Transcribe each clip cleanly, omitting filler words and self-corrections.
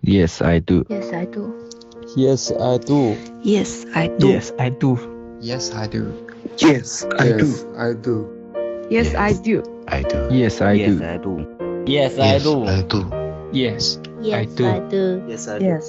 Yes, I do. Yes, I do. Yes, I do. Yes, I do. Yes, I do. Yes, I do. Yes, I do. I do. Yes, I do. I do. Yes, I do. Yes, I do. I do. Yes, I Yes, do. I do. Yes, I do.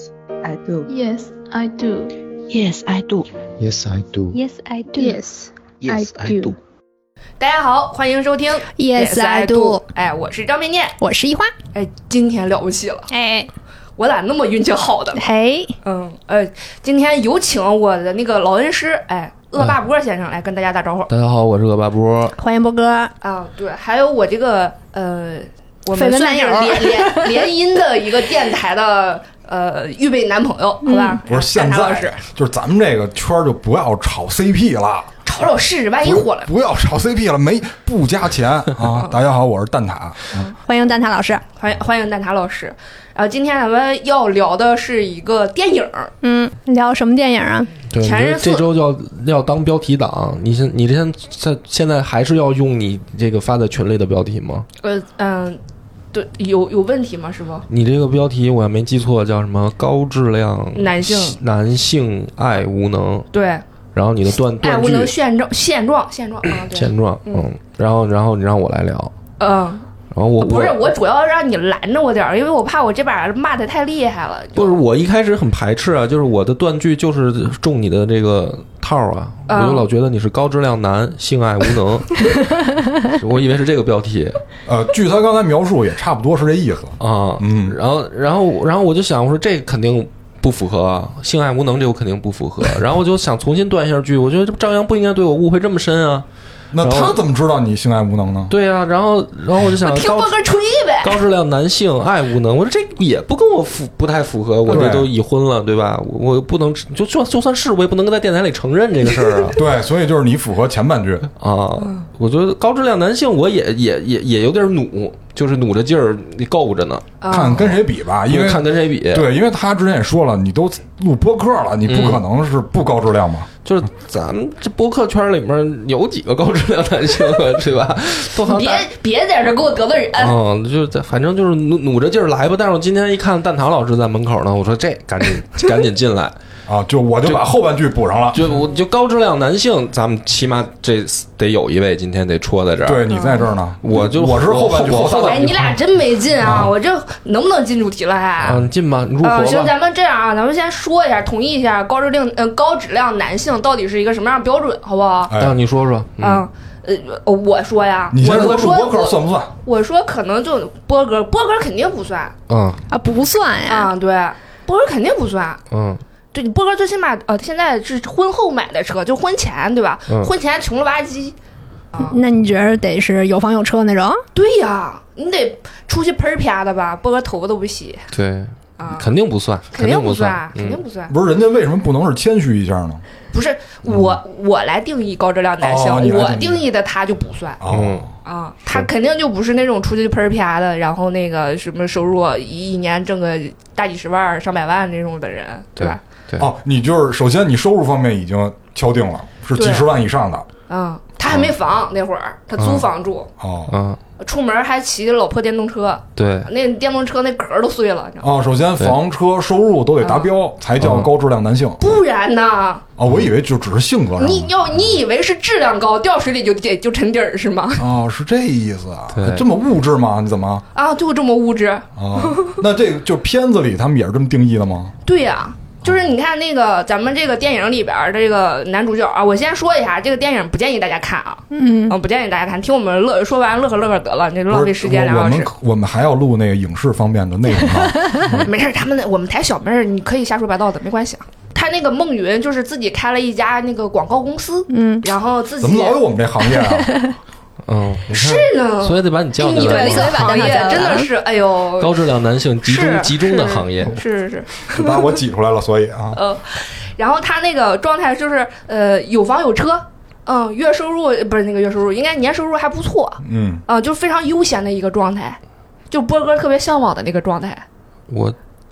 Yes, I do. Yes, I do. Yes, I do. Yes, I do. Yes, I do. Yes, I do. 大家好，欢迎收听 Yes, I do。 哎，我是张面面。 我是一花。 哎，今天了不起了， 哎， 我咋那么运气好的呢？ 嘿， 今天有请我的那个老恩师，恶霸波先生来跟大家打招呼。 大家好，我是恶霸波。 欢迎波哥。 啊，对，还有我这个我们算是绯闻男友联姻的一个电台的预备男朋友，好吧？ 不是现在蛋挞老师， 就是咱们这个圈儿就不要炒 CP 了， 炒试试，万一火了。 不要炒 CP 了，不加钱啊！大家好，我是蛋挞。 欢迎蛋挞老师。 欢迎蛋挞老师。然后今天咱们要聊的是一个电影， 聊什么电影啊？ 对， 前任四这周要当标题党，你现在还是要用你这个发在群里的标题吗？ 对，有问题吗？师傅？ 你这个标题我要没记错，叫什么？高质量男性爱无能。 对， 然后你的断爱无能句现状啊，对， 现状，然后你让我来聊，然后不是我主要让你拦着我点儿，因为我怕我这把骂的太厉害了。 不是我一开始很排斥啊，就是我的断句就是中你的这个套啊，我就老觉得你是高质量男，性爱无能，我以为是这个标题。 据他刚才描述，也差不多是这意思啊。然后我就想，我说这肯定不符合啊，性爱无能这我肯定不符合。然后我就想重新断一下句，我觉得张扬不应该对我误会这么深啊。 那他怎么知道你性爱无能呢？ 对啊，然后我就想听波哥吹呗， 高质量男性爱无能，我说这也不跟我不太符合，我这都已婚了，对吧？我不能就算是我也不能在电台里承认这个事儿啊。 对，所以就是你符合前半句啊。我觉得高质量男性我也有点努，就是努着劲儿你够着呢。 看跟谁比吧，因为看跟谁比。 对，因为他之前也说了，你都录播客了，你不可能是不高质量嘛。 就是咱们这播客圈里面有几个高质量男性啊，对吧？都好像别在这给我得罪人。 就是反正就是努着劲儿来吧。但是我今天一看蛋挞老师在门口呢，我说这赶紧进来啊！我就把后半句补上了。 就高质量男性，咱们起码这得有一位今天得戳在这儿。 对，你在这儿呢， 我是后半句后半句。 你俩真没劲啊！我这能不能进主题了还？ 你进吧，你入伙吧。 行，咱们这样啊，咱们先说一下，统一一下高质量男性到底是一个什么样的标准，好不好？ 你说说。 我说呀， 你我说播客算不算？ 我说可能就波哥肯定不算。 不算呀。 对，波哥肯定不算。对，你波哥最起码现在是婚后买的车，就婚前对吧？婚前穷了吧唧。 那你觉得得是有房有车那种？ 对呀，你得出去喷啪的吧，波哥头发都不洗。 对。肯定不算， 肯定不算，肯定不算。 不是人家为什么不能是谦虚一下呢？ 不是我来定义高质量男性，我定义的他就不算。他肯定就不是那种出去喷啪的，然后那个什么收入一年挣个大几十万、上百万那种的人，对吧？ 对。 你就是首先你收入方面已经敲定了，是几十万以上的。 他还没房那会儿，他租房住。出门还骑着老破电动车， 对， 那电动车那壳都碎了。 首先房车收入都得达标，才叫高质量男性。 不然呢？ 我以为就只是性格上。 你以为是质量高，掉水里就沉底儿是吗？ 是这意思啊？这么物质吗？你怎么就这么物质那这个就片子里他们也是这么定义的吗？ 对呀。就是你看那个咱们这个电影里边这个男主角啊，我先说一下，这个电影不建议大家看啊，不建议大家看，听我们说完乐呵得了，你浪费时间2小时。 我们还要录那个影视方面的内容吗？ 没事，我们台小妹儿你可以瞎说八道的，没关系啊。他那个孟云就是自己开了一家那个广告公司，然后自己怎么老有我们这行业啊？ 是呢， 所以得把你叫进来。 你的行业真的是，哎呦， 高质量男性集中的行业， 是， 就把我挤出来了，所以然后他那个状态就是有房有车，月收入不是那个月收入，应该年收入还不错，就非常悠闲的一个状态，就波哥特别向往的那个状态。 我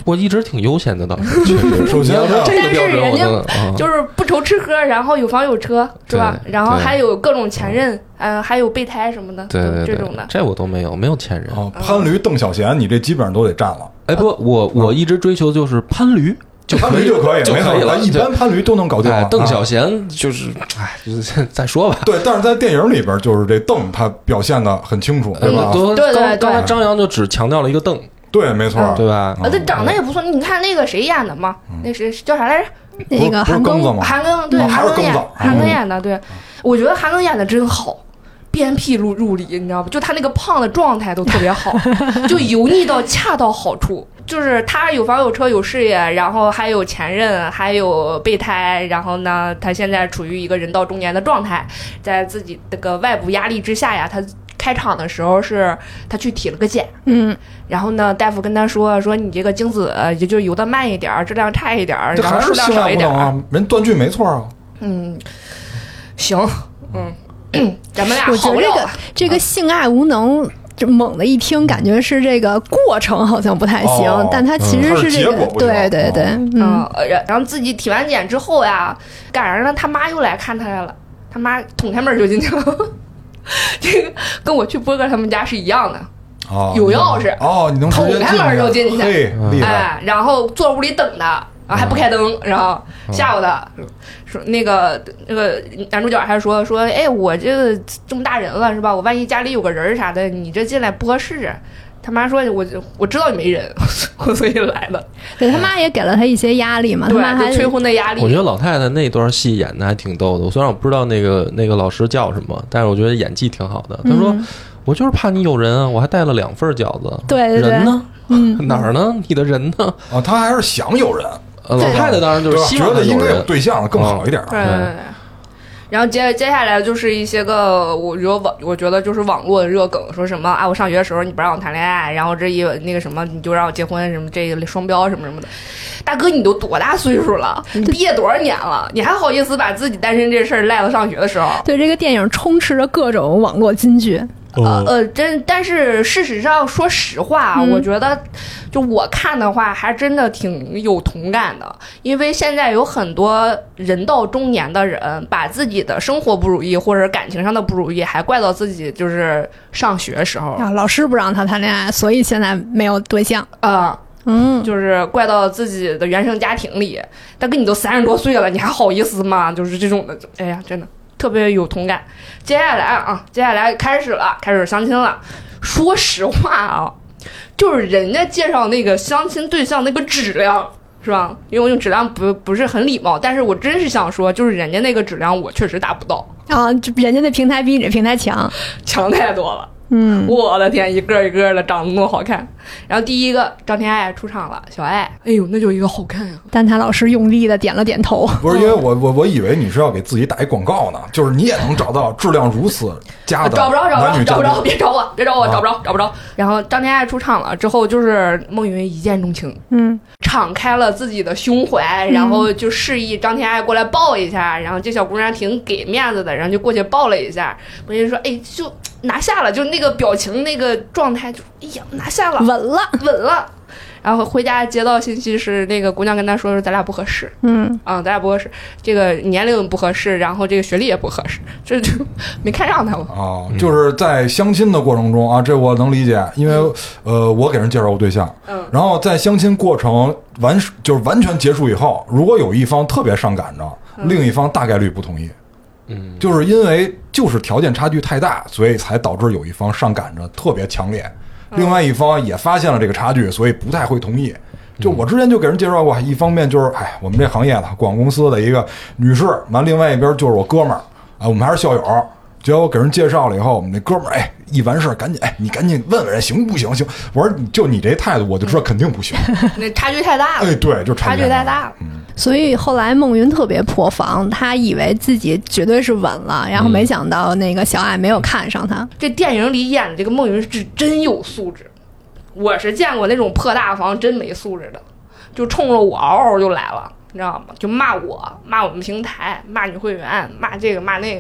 我一直挺悠闲的倒是。 首先但是人家就是不愁吃喝，然后有房有车，是吧？然后还有各种前任，还有备胎什么的， 对这种的。 这我都没有前任。 潘驴邓小闲，你这基本上都得占了。 哎，不，我一直追求就是潘驴。 潘驴就可以，没错，一般潘驴都能搞定。 邓小闲就是，就是再说吧。 对，但是在电影里边，就是这邓他表现的很清楚，对吧？ 对， 刚才张扬就只强调了一个邓， 对，没错， 对吧？ 他长得也不错，你看那个谁演的嘛？那谁叫啥来着？ 那个韩庚吗？ 韩庚，对，韩庚演的，对，我觉得韩庚演的真好。鞭辟入里，你知道吧？就他那个胖的状态都特别好，就油腻到恰到好处。就是他有房有车有事业，然后还有前任，还有备胎，然后呢，他现在处于一个人到中年的状态，在自己这个外部压力之下呀，他开场的时候是他去体了个检，然后呢，大夫跟他说你这个精子也就游得慢一点，质量差一点，然后数量少一点啊， 人断句没错啊。 行，咱们俩我觉得这个性爱无能，就猛的一听，感觉是这个过程好像不太行，但它其实是这个，对， 然后自己体完检之后呀，赶上了他妈又来看他来了，他妈捅开门就进去了，这个跟我去波哥他们家是一样的。有钥匙你能捅开门就进去， 厉害， 然后坐屋里等他。还不开灯，然后吓唬他，说那个男主角还说，哎，我这么大人了是吧？我万一家里有个人啥的，你这进来不合适。他妈说，我知道你没人，所以来的。 对，他妈也给了他一些压力嘛，他妈还催婚的压力。 我觉得老太太那段戏演的还挺逗的，虽然我不知道那个老师叫什么，但是我觉得演技挺好的。他说，我就是怕你有人啊，我还带了2份饺子。 对， 人呢？哪儿呢？你的人呢？ 他还是想有人。 老太太当然就是希望觉得应该有对象更好一点。 对。然后接下来就是一些个，我觉得就是网络的热梗，说什么我上学的时候你不让我谈恋爱，然后那个什么你就让我结婚，什么这个双标什么什么的。大哥，你都多大岁数了？你毕业多少年了？你还好意思把自己单身这事儿赖到上学的时候？ 对，这个电影充斥着各种网络金句。 但是事实上，说实话，我觉得，就我看的话，还真的挺有同感的。因为现在有很多人到中年的人，把自己的生活不如意或者感情上的不如意，还怪到自己就是上学时候老师不让他谈恋爱，所以现在没有对象就是怪到自己的原生家庭里。大哥，你都30多岁了，你还好意思吗？就是这种的，哎呀，真的。特别有同感。接下来开始相亲了。说实话就是人家介绍那个相亲对象那个质量，是吧？因为我用质量不是很礼貌，但是我真是想说，就是人家那个质量我确实达不到就人家那平台比你这平台强太多了。我的天，一个一个的长得那么好看。然后第一个张天爱出场了，小爱，哎呦，那就一个好看呀！ 但他老师用力的点了点头。 不是因为我以为你是要给自己打一广告呢，就是你也能找到质量如此佳的男女找不着，别找我，找不着。然后张天爱出场了之后，就是孟云一见钟情，敞开了自己的胸怀，然后就示意张天爱过来抱一下，然后这小姑娘挺给面子的，然后就过去抱了一下。我就说，哎，就拿下了，就那个表情那个状态，就哎呀拿下了， 稳了。 然后回家接到信息是那个姑娘跟他说咱俩不合适，咱俩不合适，这个年龄不合适，然后这个学历也不合适，这就没看上他了就是在相亲的过程中这我能理解，因为我给人介绍过对象，然后在相亲过程完全结束以后，如果有一方特别上赶着，另一方大概率不同意。就是因为就是条件差距太大，所以才导致有一方上赶着特别强烈，另外一方也发现了这个差距，所以不太会同意。就我之前就给人介绍过，一方面就是我们这行业的广告公司的一个女士，完另外一边就是我哥们儿我们还是校友。结果我给人介绍了以后，我们那哥们儿一完事赶紧你赶紧问问人行不行？行，我说就你这态度，我就知道肯定不行。 那差距太大了。 对，就差距太大了。 所以后来孟云特别破防，他以为自己绝对是稳了，然后没想到那个小爱没有看上他。 这电影里演的这个孟云是真有素质，我是见过那种破大房真没素质的，就冲着我嗷嗷就来了，你知道吗？就骂我们平台，骂女会员，骂这个骂那个的。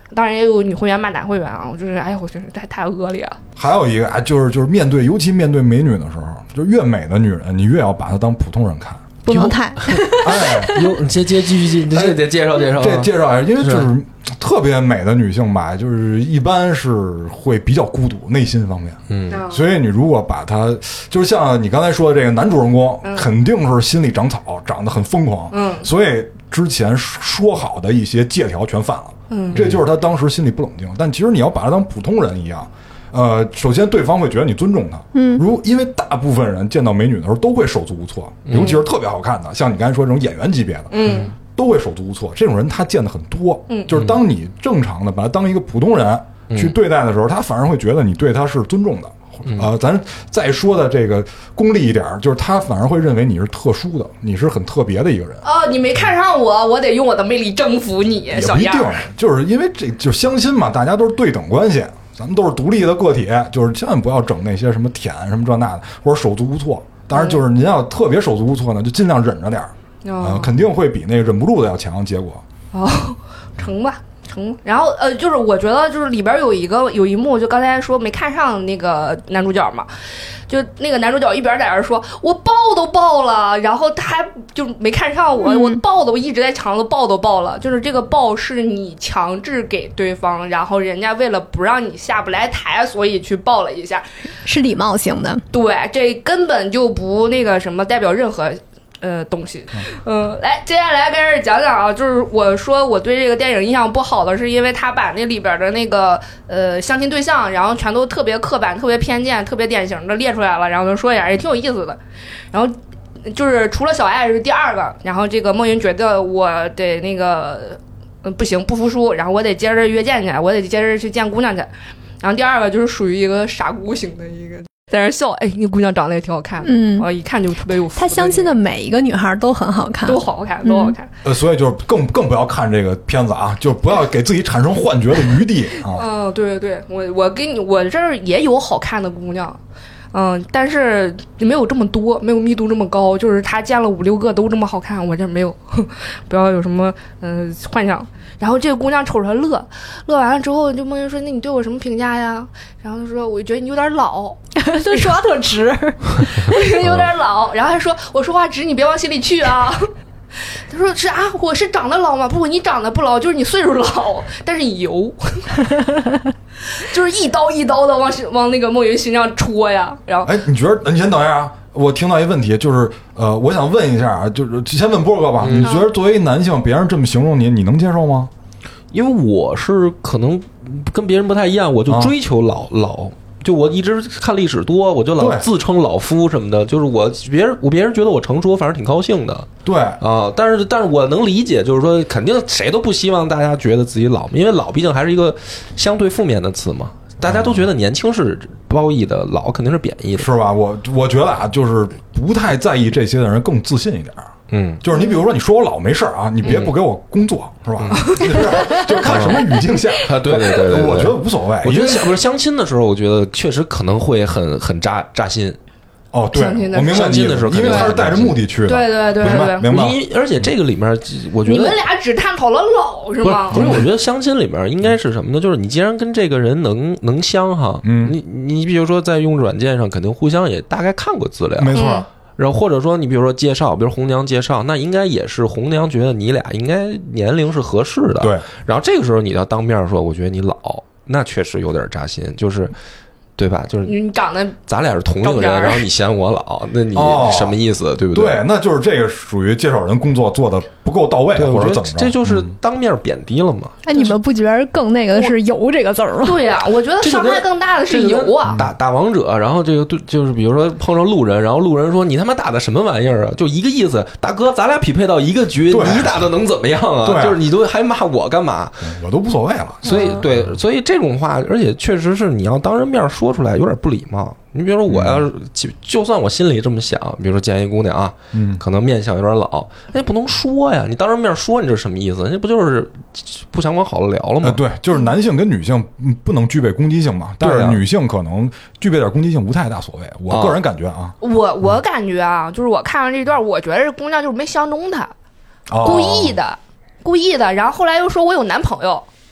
当然也有女会员骂男会员啊，我就是哎呀，我真是太恶劣了。 还有一个啊，就是面对，尤其面对美女的时候，就越美的女人，你越要把她当普通人看。 不能太， 哎，有你继续，这得介绍介绍， 这介绍一下，因为就是特别美的女性吧，就是一般是会比较孤独，内心方面，所以你如果把她，就是像你刚才说的这个男主人公，肯定是心里长草，长得很疯狂，所以之前说好的一些借条全犯了，这就是他当时心里不冷静，但其实你要把他当普通人一样。首先对方会觉得你尊重他，因为大部分人见到美女的时候都会手足无措，尤其是特别好看的，像你刚才说这种演员级别的，都会手足无措。这种人他见的很多，就是当你正常的把他当一个普通人去对待的时候，他反而会觉得你对他是尊重的。咱再说的这个功利一点，就是他反而会认为你是特殊的，你是很特别的一个人。 你没看上我，我得用我的魅力征服你，小样。 也不一定，就是因为这就相亲嘛，大家都是对等关系。咱们都是独立的个体，就是千万不要整那些什么舔什么这那的，或者手足无措。当然，就是您要特别手足无措呢，就尽量忍着点儿，肯定会比那个忍不住的要强。结果成吧。然后就是我觉得就是里边有一幕，就刚才说没看上那个男主角嘛，就那个男主角一边在那说我抱都抱了，然后他就没看上我，我抱的我一直在墙上抱都抱了，就是这个抱是你强制给对方，然后人家为了不让你下不来台，所以去抱了一下， 是礼貌性的。 对，这根本就不那个什么代表任何东西。来，接下来开始讲讲啊，就是我说我对这个电影印象不好的是因为他把那里边的那个相亲对象，然后全都特别刻板、特别偏见、特别典型的列出来了，然后就说一下也挺有意思的。然后就是除了小爱是第二个，然后这个莫云觉得我得那个不行，不服输，然后我得接着约见去，我得接着去见姑娘去。然后第二个就是属于一个傻姑型的一个。在那笑，哎，那姑娘长得也挺好看的，我一看就特别有福。 她相亲的每一个女孩都很好看， 都好看，都好看。 所以就是更不要看这个片子啊，就不要给自己产生幻觉的余地啊。 对，我这儿也有好看的姑娘。但是没有这么多，没有密度这么高，就是他见了5、6个都这么好看，我这没有，不要有什么幻想。然后这个姑娘瞅着乐完了之后，就梦云说：“那你对我什么评价呀？”然后他说：“我觉得你有点老。”他说话特直，有点老。然后还说：“我说话直，你别往心里去啊。”他说是啊，我是长得老吗？不，你长得不老，就是你岁数老，但是你油，就是一刀一刀的往那个莫云心上戳呀。然后， 哎，你觉得？你先等一下啊，我听到一个问题，就是我想问一下啊，就是先问波哥吧，你觉得作为男性，别人这么形容你，你能接受吗？ 因为我是可能跟别人不太一样，我就追求老。就我一直看历史多，我就老自称老夫什么的，就是别人觉得我成熟，反正挺高兴的。 对啊，但是我能理解，就是说肯定谁都不希望大家觉得自己老，因为老毕竟还是一个相对负面的词嘛。大家都觉得年轻是褒义的，老肯定是贬义的， 是吧？我觉得啊，就是不太在意这些的人更自信一点。就是你比如说你说我老没事啊，你别不给我工作，是吧？就看什么语境下啊，对， 我觉得无所谓。 我觉得不是相亲的时候，我觉得确实可能会很扎心。 哦，对，我明白相亲的时候， 因为他是带着目的去的。 对， 明白。 而且这个里面，我觉得你们俩只探讨了老是吗？ 不是，我觉得相亲里面应该是什么呢？就是你既然跟这个人能相哈，你比如说在用软件上，肯定互相也大概看过资料， 没错。 然后或者说你比如说介绍，比如红娘介绍，那应该也是红娘觉得你俩应该年龄是合适的。 对。 然后这个时候你要当面说，我觉得你老，那确实有点扎心，就是。对吧？就是你长得， 咱俩是同一个人，然后你嫌我老，那你什么意思？对不对？ 对，那就是这个属于介绍人工作做的不够到位，或者怎么着？ 这就是当面贬低了嘛。 哎，你们不觉得更那个是油这个字儿吗？ 对呀，我觉得伤害更大的是油啊。 打王者，然后这个就是比如说碰上路人，然后路人说你他妈打的什么玩意儿啊？就一个意思，大哥，咱俩匹配到一个局，你打的能怎么样啊？就是你都还骂我干嘛？ 我都无所谓了。 所以这种话，而且确实是你要当人面说出来有点不礼貌。你比如说我要是就算我心里这么想，比如说见一姑娘啊，可能面相有点老，那不能说呀，你当着面说你这是什么意思？那不就是不想往好了聊了吗？ 对，就是男性跟女性不能具备攻击性嘛，但是女性可能具备点攻击性无太大所谓。我个人感觉啊， 我感觉啊，就是我看完这段，我觉得这姑娘就是没相中他，故意的，然后后来又说我有男朋友。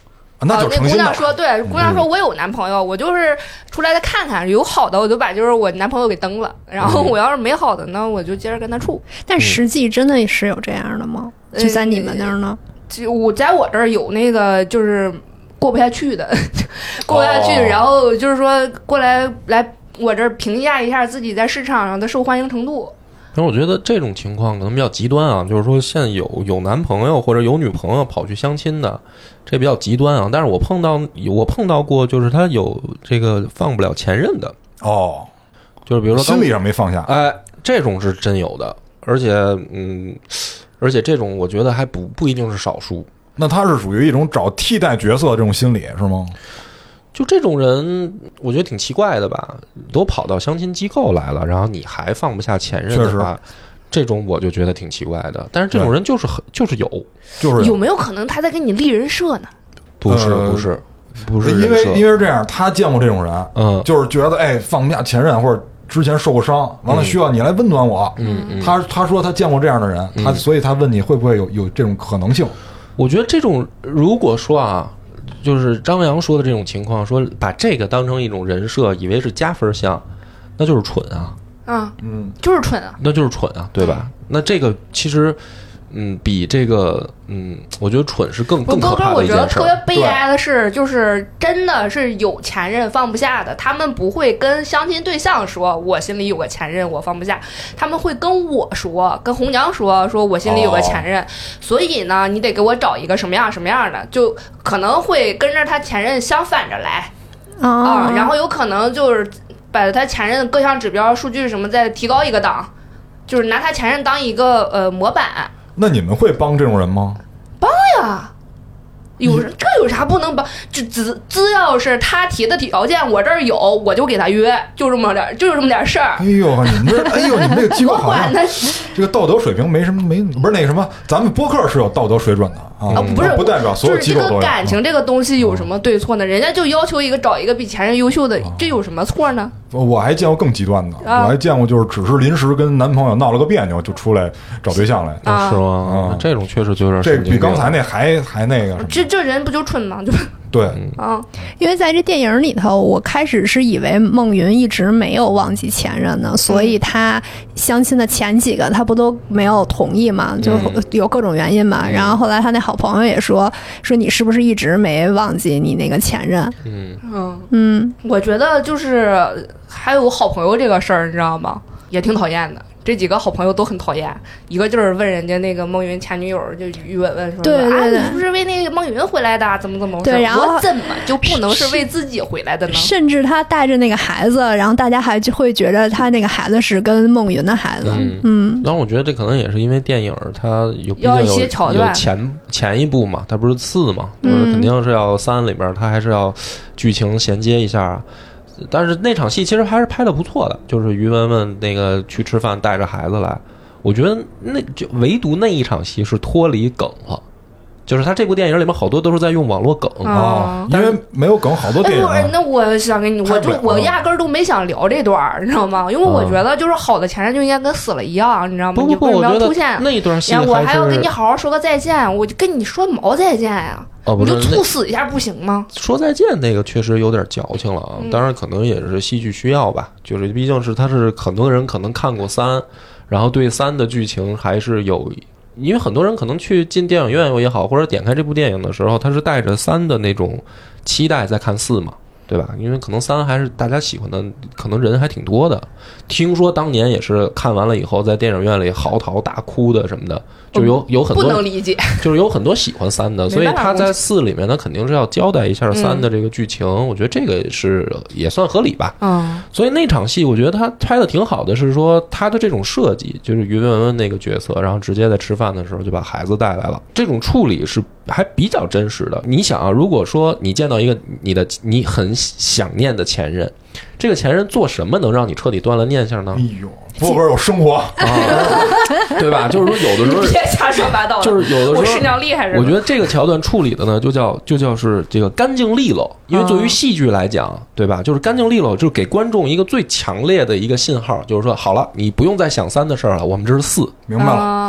那就成心的。 那姑娘说，对，姑娘说我有男朋友，我就是出来再看看，有好的我就把就是我男朋友给登了，然后我要是没好的呢，我就接着跟他处。 但实际真的是有这样的吗？就在你们那儿呢？ 我在我这儿有那个就是过不下去的，过不下去，然后就是说过来我这儿评价一下自己在市场上的受欢迎程度。 然后我觉得这种情况可能比较极端啊，就是说现在有男朋友或者有女朋友跑去相亲的，这比较极端啊。但是我碰到过，就是他有这个放不了前任的哦，就是比如说心理上没放下， 哎，这种是真有的，而且这种我觉得还不一定是少数。 那他是属于一种找替代角色的这种心理是吗？ 就这种人，我觉得挺奇怪的吧，都跑到相亲机构来了，然后你还放不下前任的话，这种我就觉得挺奇怪的。但是这种人就是有没有可能他在跟你立人设呢？ 不是因为是这样，他见过这种人，就是觉得哎放不下前任或者之前受过伤，完了需要你来温暖我。他说他见过这样的人，所以他问你会不会有这种可能性？ 我觉得这种如果说啊。就是张扬说的这种情况，说把这个当成一种人设，以为是加分项，那就是蠢啊！ 就是蠢啊， 那就是蠢啊，对吧？那这个其实，比这个，我觉得蠢是更可怕的一件事。 我觉得特别悲哀的是，就是真的是有前任放不下的，他们不会跟相亲对象说我心里有个前任我放不下，他们会跟我说，跟红娘说我心里有个前任，所以呢，你得给我找一个什么样的，就可能会跟着他前任相反着来然后有可能就是把他前任的各项指标、数据什么再提高一个档，就是拿他前任当一个模板。 那你们会帮这种人吗？ 帮呀，这有啥不能帮？只要是他提的条件，我这儿有，我就给他约，就这么点事儿。 你们这个机构好像这个道德水平不是那个什么，咱们播客是有道德水准的啊，不代表所有机构都有。 就是这个感情这个东西有什么对错呢？人家就要求找一个比前任优秀的，这有什么错呢？ 我还见过更极端的，我还见过就是只是临时跟男朋友闹了个别扭就出来找对象来， 是吗？这种确实就有点这比刚才那还那个。 这人不就蠢吗？就对因为在这电影里头，我开始是以为孟云一直没有忘记前任呢，所以他相亲的前几个他不都没有同意嘛，就有各种原因嘛。然后后来他那好朋友也说你是不是一直没忘记你那个前任？ 我觉得就是还有好朋友这个事儿，你知道吗？也挺讨厌的。这几个好朋友都很讨厌，一个就是问人家那个孟云前女友，就于文问说， 对， 你是不是为那个孟云回来的？怎么对，然后我怎么就不能是为自己回来的呢？ 甚至他带着那个孩子，然后大家还会觉得他那个孩子是跟孟云的孩子。 然后我觉得这可能也是因为电影它有一些桥段， 有前一部嘛，它不是4嘛，就是肯定是要3里边，它还是要剧情衔接一下。但是那场戏其实还是拍的不错的，就是于文文那个去吃饭带着孩子来，我觉得那就唯独那一场戏是脱离梗了，就是他这部电影里面好多都是在用网络梗因为没有梗，好多电影。 那我想跟你，我压根儿都没想聊这段，你知道吗？因为我觉得就是好的前任就应该跟死了一样，你知道吗？ 不，我觉得那一段戏我还要跟你好好说个再见，我就跟你说毛再见呀。你就猝死一下不行吗？ 说再见那个确实有点矫情了啊，当然可能也是戏剧需要吧，就是毕竟他是很多人可能看过3，然后对3的剧情还是有，因为很多人可能去进电影院也好，或者点开这部电影的时候，他是带着3的那种期待在看4嘛，对吧？因为可能3还是大家喜欢的，可能人还挺多的。听说当年也是看完了以后，在电影院里嚎啕大哭的什么的，就有很多不能理解， 就是有很多喜欢3的，所以他在4里面，他肯定是要交代一下3的这个剧情。我觉得这个是也算合理吧。所以那场戏我觉得他拍的挺好的，是说他的这种设计，就是于文文那个角色，然后直接在吃饭的时候就把孩子带来了，这种处理是还比较真实的。你想啊，如果说你见到一个你很想念的前任，这个前任做什么能让你彻底断了念想呢？ 波哥有生活对吧？就是说有的时候别瞎说八道， 就是有的时候我是娘厉害人。 我觉得这个桥段处理的呢，就叫是这个干净利落，因为对于戏剧来讲，对吧？就是干净利落，就是给观众一个最强烈的一个信号，就是说好了，你不用再想3的事儿了，我们这是4， 明白了。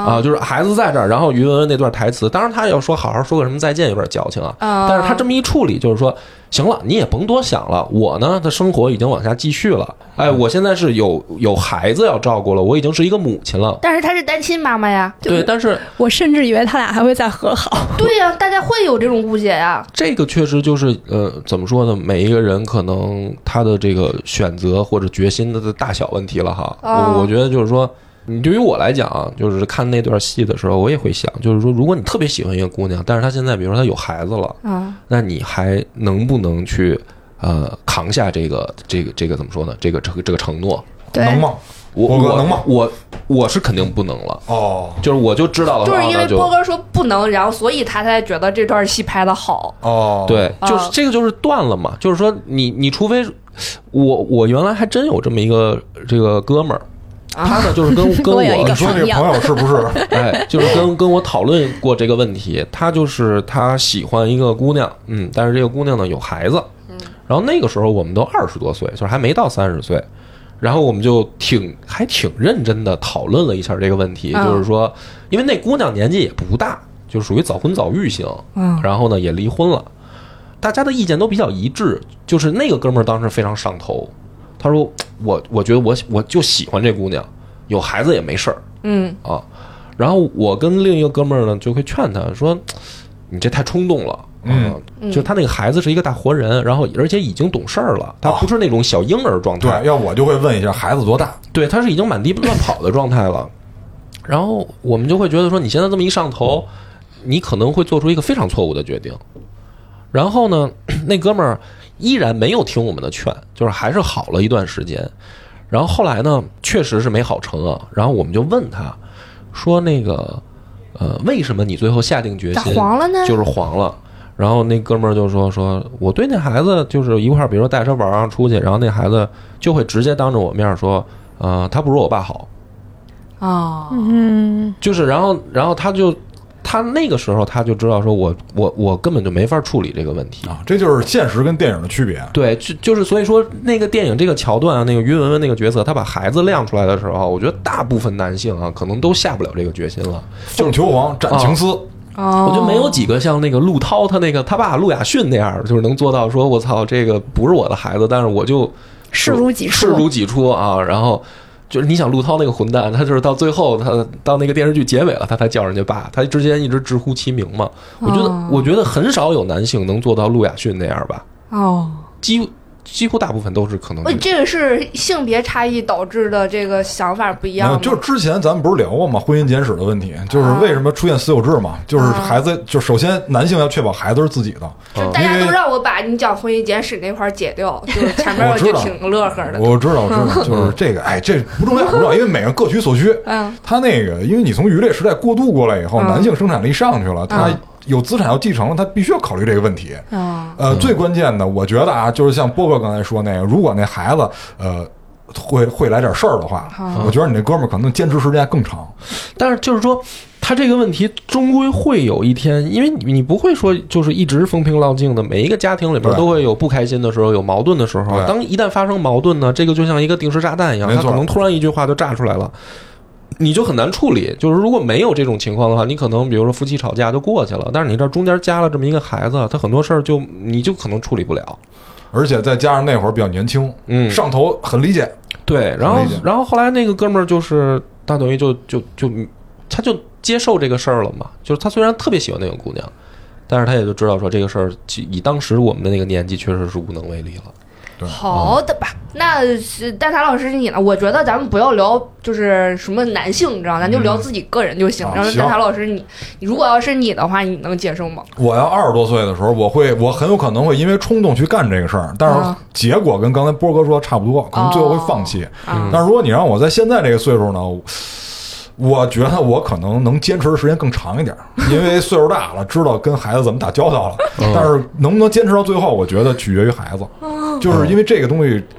啊，就是孩子在这儿，然后于文文那段台词，当然他要说好好说个什么再见有点矫情啊，但是他这么一处理，就是说行了，你也甭多想了，我呢的生活已经往下继续了，哎，我现在是有孩子要照顾了，我已经是一个母亲了， 但是她是单亲妈妈呀， 对，但是我甚至以为他俩还会再和好， 对呀，大家会有这种误解呀， 这个确实就是怎么说呢？每一个人可能他的这个选择或者决心的大小问题了哈，我觉得就是说。你对于我来讲啊，就是看那段戏的时候，我也会想，就是说，如果你特别喜欢一个姑娘，但是她现在比如说她有孩子了，那你还能不能去扛下这个怎么说呢？这个承诺， 能吗？波哥能吗？ 我是肯定不能了。 哦， 就是我就知道了， 就是因为波哥说不能，然后所以他才觉得这段戏拍的好。 哦， 对，就是这个就是断了嘛。就是说你除非我原来还真有这么一个这个哥们儿。他呢，就是跟我你说这个朋友是不是？ 哎，就是跟我讨论过这个问题。他就是他喜欢一个姑娘，但是这个姑娘呢有孩子，然后那个时候我们都20多岁，就是还没到30岁，然后我们就还挺认真的讨论了一下这个问题，就是说，因为那姑娘年纪也不大，就属于早婚早育型，然后呢也离婚了，大家的意见都比较一致，就是那个哥们儿当时非常上头。他说我觉得我就喜欢这姑娘，有孩子也没事儿，然后我跟另一个哥们儿呢就会劝他说，你这太冲动了，就他那个孩子是一个大活人，然后而且已经懂事儿了，他不是那种小婴儿状态。 对，要我就会问一下孩子多大？ 对，他是已经满地乱跑的状态了。然后我们就会觉得说，你现在这么一上头，你可能会做出一个非常错误的决定。然后呢，那哥们儿依然没有听我们的劝，就是还是好了一段时间。然后后来呢，确实是没好成啊。然后我们就问他说：“那个，为什么你最后下定决心黄了呢？” 就是黄了。然后那哥们儿就说我对那孩子就是一块儿，比如说带车玩上出去，然后那孩子就会直接当着我面说，他不如我爸好。 哦， 就是然后他那个时候他就知道说我根本就没法处理这个问题啊，这就是现实跟电影的区别。 对，就是所以说那个电影这个桥段啊，那个于文文那个角色，他把孩子亮出来的时候，我觉得大部分男性啊可能都下不了这个决心了。 凤求凰，斩情丝。 我觉得没有几个像那个陆涛他爸陆亚逊那样，就是能做到说我操这个不是我的孩子，但是我就视如己出啊，然后。就是你想陆涛那个混蛋，他就是到最后，他到那个电视剧结尾了，他才叫人家爸，他之间一直直呼其名嘛。我觉得很少有男性能做到陆亚逊那样吧。几乎大部分都是可能。 这个是性别差异导致的这个想法不一样。 就是之前咱们不是聊过吗？婚姻简史的问题，就是为什么出现私有制嘛？就是孩子，就首先男性要确保孩子是自己的。 大家都让我把你讲婚姻简史那块解掉，就是前面我就挺乐呵的。 我知道，就是这个，这不重要，因为每个人各取所需。他那个，因为你从渔猎时代过渡过来以后，男性生产力上去了，他。有资产要继承，他必须要考虑这个问题。最关键的，我觉得啊，就是像波哥刚才说那个，如果那孩子会来点事儿的话，我觉得你那哥们儿可能坚持时间更长。 但是就是说，他这个问题终归会有一天，因为你不会说就是一直风平浪静的，每一个家庭里边都会有不开心的时候，有矛盾的时候。当一旦发生矛盾呢，这个就像一个定时炸弹一样，他可能突然一句话就炸出来了。你就很难处理，就是如果没有这种情况的话，你可能比如说夫妻吵架就过去了，但是你这中间加了这么一个孩子，他很多事儿你就可能处理不了，而且再加上那会儿比较年轻，上头很理解， 对，然后后来那个哥们儿就是他等于他就接受这个事儿了嘛，就是他虽然特别喜欢那个姑娘，但是他也就知道说这个事儿以当时我们的那个年纪确实是无能为力了。 好的吧，那蛋挞老师你呢？我觉得咱们不要聊就是什么男性，你知道，咱就聊自己个人就行。然后蛋挞老师，你如果要是你的话，你能接受吗？ 我要20多岁的时候，我很有可能会因为冲动去干这个事儿，但是结果跟刚才波哥说差不多，可能最后会放弃。但是如果你让我在现在这个岁数呢？我觉得我可能能坚持的时间更长一点，因为岁数大了，知道跟孩子怎么打交道了。但是能不能坚持到最后，我觉得取决于孩子，就是因为这个东西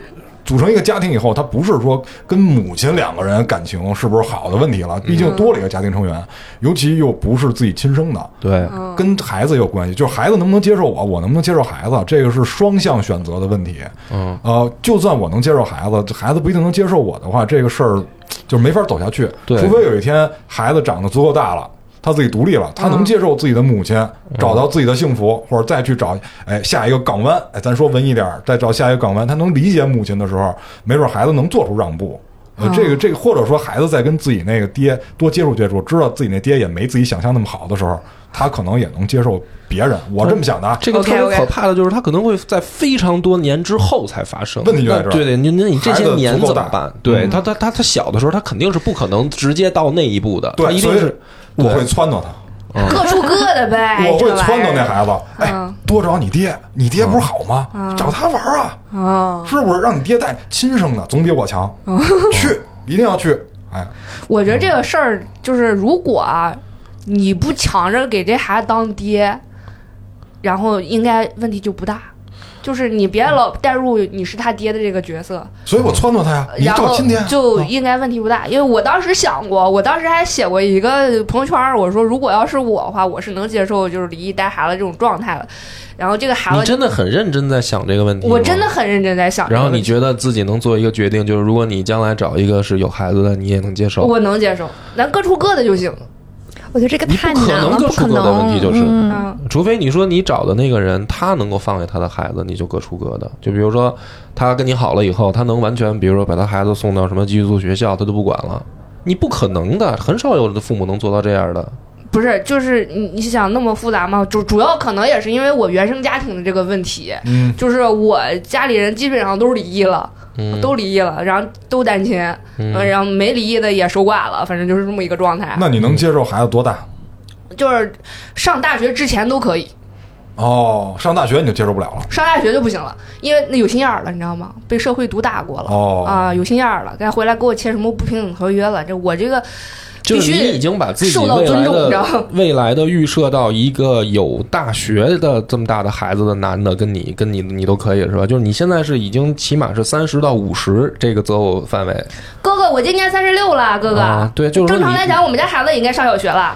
组成一个家庭以后，他不是说跟母亲两个人感情是不是好的问题了，毕竟多了一个家庭成员，尤其又不是自己亲生的， 对， 跟孩子有关系，就是孩子能不能接受我能不能接受孩子，这个是双向选择的问题。就算我能接受孩子，孩子不一定能接受我的话，这个事儿就没法走下去。 对， 除非有一天孩子长得足够大了，他自己独立了，他能接受自己的母亲，找到自己的幸福，或者再去找下一个港湾，咱说文艺点，再找下一个港湾，他能理解母亲的时候，没准孩子能做出让步。这个，或者说孩子在跟自己那个爹多接触接触，知道自己那爹也没自己想象那么好的时候，他可能也能接受别人。我这么想的。 这个特别可怕的就是他可能会在非常多年之后才发生。 问题就在这儿。 对，你这些年怎么办？对他小的时候，他肯定是不可能直接到那一步的。 对， 他一定是我会撺掇他。 各处各的呗， 我会撺掇那孩子，多找你爹，你爹不是好吗？找他玩啊，是不是？让你爹带亲生的，总比我强。去，一定要去。 我觉得这个事儿就是，如果你不抢着给这孩子当爹，然后应该问题就不大。就是你别老带入你是他爹的这个角色， 所以我撺掇他呀。 然后就应该问题不大，因为我当时想过，我当时还写过一个朋友圈，我说如果要是我的话，我是能接受就是离异带孩子这种状态的。然后这个孩子， 你真的很认真在想这个问题吗？ 我真的很认真在想。 然后你觉得自己能做一个决定，就是如果你将来找一个是有孩子的，你也能接受？ 我能接受，咱各处各的就行。 我觉得这个太难了， 不可能。各处各的问题就是，除非你说你找的那个人他能够放下他的孩子，你就各处各的。就比如说他跟你好了以后，他能完全，比如说把他孩子送到什么寄宿学校，他都不管了，你不可能的，很少有的父母能做到这样的。 不是，就是你想那么复杂吗？主要可能也是因为我原生家庭的这个问题，就是我家里人基本上都离异了。都离异了，然后都单亲，然后没离异的也守寡了，反正就是这么一个状态。 那你能接受孩子多大？ 就是上大学之前都可以。 上大学你就接受不了了。 上大学就不行了，因为那有心眼儿了，你知道吗？被社会毒打过了。有心眼儿了，该回来给我签什么不平等合约了？我这个。 就是你已经把自己未来的预设到一个有大学的这么大的孩子的男的，跟你都可以是吧？就是你现在是已经起码是30到50这个择偶范围。 哥哥，我今年36了，哥哥。 对，就是正常来讲，我们家孩子应该上小学了。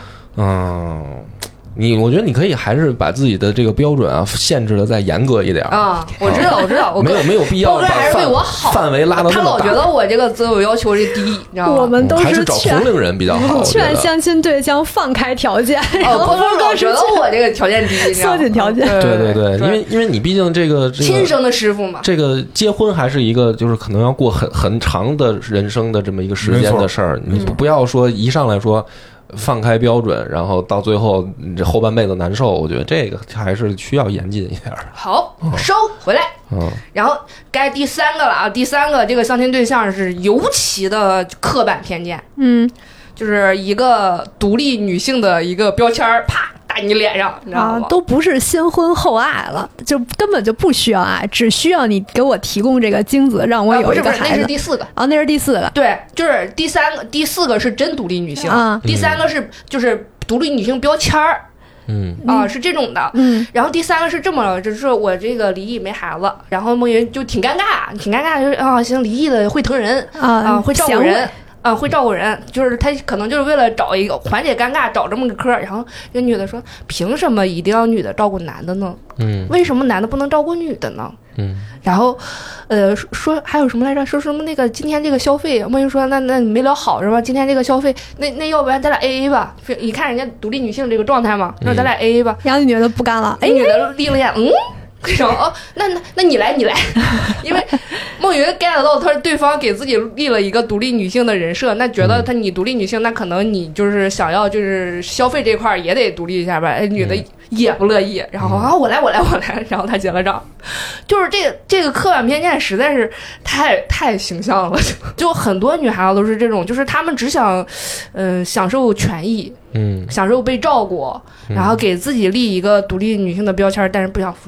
我觉得你可以还是把自己的这个标准限制的再严格一点我知道， 没有必要把范围拉到那么大。 他老觉得我这个择偶要求是低，你知道吗？ 我们都还是找同龄人比较好。 劝相亲对象放开条件。 波波老觉得我这个条件低， 缩紧条件。 对，因为你毕竟这个亲生的师傅嘛， 这个结婚还是一个就是可能要过很长的人生的这么一个时间的事儿，你不要说一上来说。放开标准，然后到最后你这后半辈子难受，我觉得这个还是需要严谨一点。 好，收回来。然后该第3个了啊！第3个这个相亲对象是尤其的刻板偏见，就是一个独立女性的一个标签，啪打你脸上，你知道吗？ 都不是先婚后爱了，就根本就不需要爱，只需要你给我提供这个精子，让我有一个孩子。 那是第4个那是第4个。 对，就是第4个是真独立女性，第3个是就是独立女性标签儿。是这种的。然后第3个是这么了，就是我这个离异没孩子，然后梦云就挺尴尬，就是行，离异的会疼人会照顾人。会照顾人，就是他可能就是为了找一个缓解尴尬，找这么个科。然后这女的说：“凭什么一定要女的照顾男的呢？为什么男的不能照顾女的呢？”然后，说还有什么来着？说什么那个今天这个消费，梦云说：“那你没聊好是吧？今天这个消费，那要不然咱俩 AA 吧？你看人家独立女性这个状态嘛，那咱俩 AA 吧。” 然后女的不干了， 女的立了眼，说那你来，因为梦云 get 到他对方给自己立了一个独立女性的人设，那觉得你独立女性，那可能你就是想要就是消费这块也得独立一下吧？女的也不乐意，然后我来，然后他结了账，就是这个刻板偏见实在是太形象了，就很多女孩子都是这种，就是她们只想享受权益。享受被照顾，然后给自己立一个独立女性的标签，但是不想付出，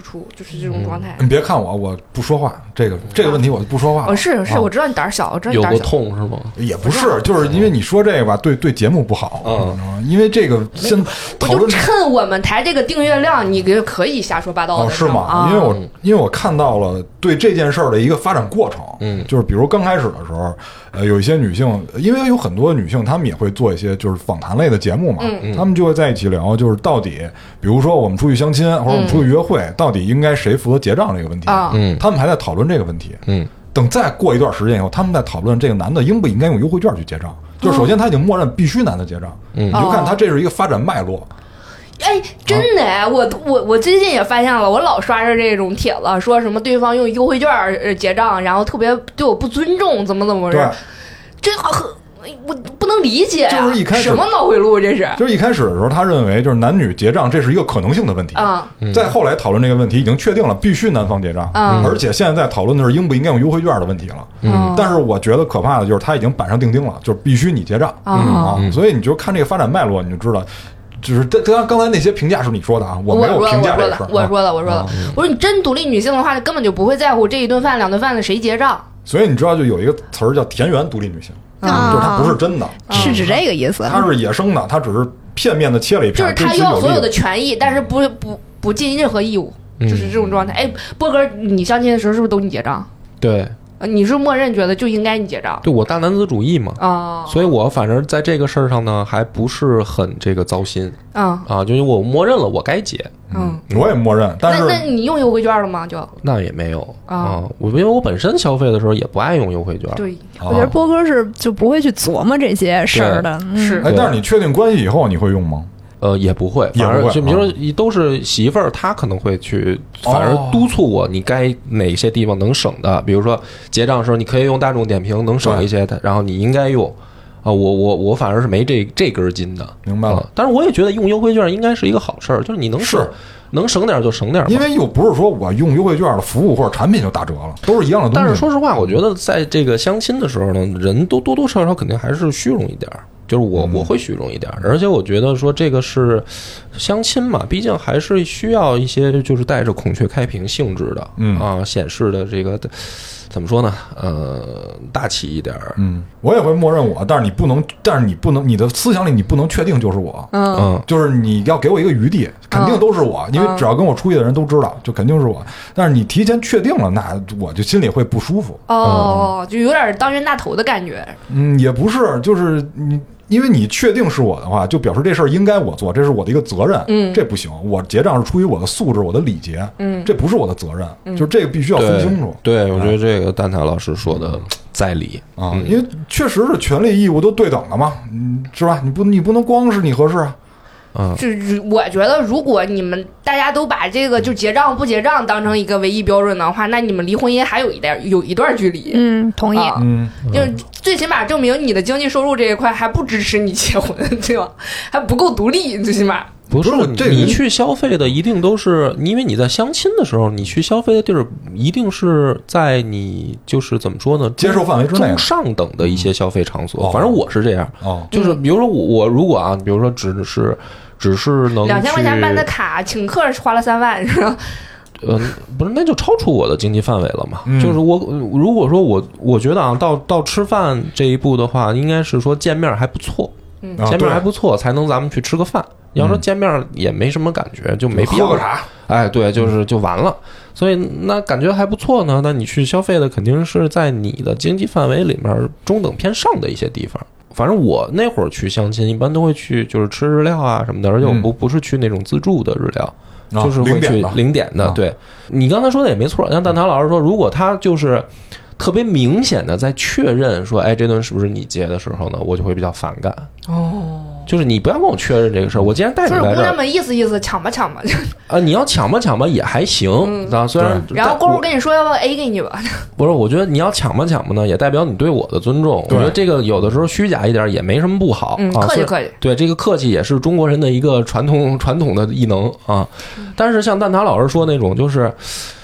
就是这种状态。 你别看我不说话，这个问题我就不说话了。 是，我知道你胆小，我知道你有胆小。 过痛是吗？ 也不是，就是因为你说这个吧，对节目不好。因为这个先讨论， 就趁我们台这个订阅量，你可以瞎说八道的。 是吗？因为我看到了对这件事儿的一个发展过程。就是比如刚开始的时候，有一些女性，因为有很多女性，她们也会做一些就是访谈类的节目嘛，她们就会在一起聊，就是到底，比如说我们出去相亲或者我们出去约会，到底应该谁负责结账这个问题。他们还在讨论这个问题。等再过一段时间以后，他们在讨论这个男的应不应该用优惠券去结账。就是首先他已经默认必须男的结账，你就看他这是一个发展脉络。 哎，真的，我最近也发现了，我老刷着这种帖子，说什么对方用优惠券结账，然后特别对我不尊重，怎么回事？这我不能理解呀！ 就是一开始什么脑回路这是？ 就是一开始的时候，他认为就是男女结账这是一个可能性的问题再后来讨论这个问题，已经确定了必须男方结账而且现在在讨论的是应不应该用优惠券的问题了但是我觉得可怕的就是他已经板上钉钉了，就是必须你结账所以你就看这个发展脉络，你就知道。就是刚才那些评价是你说的啊，我没有评价这个事儿。 我说了，我说你真独立女性的话，根本就不会在乎这一顿饭、两顿饭的谁结账。 所以你知道，就有一个词儿叫田园独立女性，就是它不是真的， 是指这个意思。 它是野生的，它只是片面的切了一片， 就是他要所有的权益，但是不尽任何义务，就是这种状态。哎，波哥，你相亲的时候是不是都你结账？ 对。 你是默认觉得就应该你结账？ 对，我大男子主义嘛所以我反正在这个事儿上呢，还不是很这个糟心就是我默认了我该结我也默认，但是那你用优惠券了吗？ 那也没有因为我本身消费的时候也不爱用优惠券。 对， 我觉得波哥是就不会去琢磨这些事儿的。 是， 但是你确定关系以后你会用吗？ 也不会，反而就比如说都是媳妇儿，她可能会去，反而督促我，你该哪些地方能省的，比如说结账的时候，你可以用大众点评，能省一些的，然后你应该用我反而是没这根筋的， 明白了。 但是我也觉得用优惠券应该是一个好事儿，就是你能省点就省点， 因为又不是说我用优惠券的服务或者产品就打折了，都是一样的东西。 但是说实话，我觉得在这个相亲的时候呢，人都多多少少肯定还是虚荣一点。就是我会虚荣一点，而且我觉得说这个是相亲嘛，毕竟还是需要一些就是带着孔雀开屏性质的显示的这个怎么说呢？大气一点。 我也会默认我，但是你不能，你的思想里你不能确定就是我。就是你要给我一个余地，肯定都是我，因为只要跟我出去的人都知道，就肯定是我。但是你提前确定了，那我就心里会不舒服。 就有点当冤大头的感觉。 也不是，就是你。因为你确定是我的话，就表示这事儿应该我做，这是我的一个责任。这不行，我结账是出于我的素质、我的礼节，这不是我的责任。就这个必须要分清楚。 对，我觉得这个蛋挞老师说的在理因为确实是权利义务都对等的嘛，是吧？你不能光是你合适啊。 就是我觉得，如果你们大家都把这个就结账不结账当成一个唯一标准的话，那你们离婚姻还有一段距离。 同意。 就是最起码证明你的经济收入这一块还不支持你结婚，对吧？还不够独立，最起码。 不是你去消费的一定都是，因为你在相亲的时候，你去消费的地儿一定是在你就是怎么说呢， 接受范围之内， 中上等的一些消费场所。反正我是这样，就是比如说我如果比如说只是能 2000块钱办的卡，请客花了3万，是吧？ 不是，那就超出我的经济范围了嘛。就是如果说我觉得到吃饭这一步的话，应该是说见面还不错，见面还不错，才能咱们去吃个饭。要说见面也没什么感觉，就没必要。 喝个茶， 哎，对，就完了。所以那感觉还不错呢。那你去消费的肯定是在你的经济范围里面中等偏上的一些地方。反正我那会儿去相亲，一般都会去就是吃日料啊什么的，而且我不是去那种自助的日料。就是会去零点的。对，你刚才说的也没错，像蛋挞老师说，如果他就是特别明显的在确认说，哎，这顿是不是你结的时候呢，我就会比较反感。就是你不要跟我确认这个事儿，我既然带你来这儿， 就是姑娘们意思意思，抢吧抢吧。 你要抢吧抢吧也还行虽然然后过会儿跟你说要不要 A 给你吧。 不是，我觉得你要抢吧抢吧呢，也代表你对我的尊重。我觉得这个有的时候虚假一点也没什么不好客气客气。 对，这个客气也是中国人的一个传统的艺能啊。但是像蛋挞老师说那种就是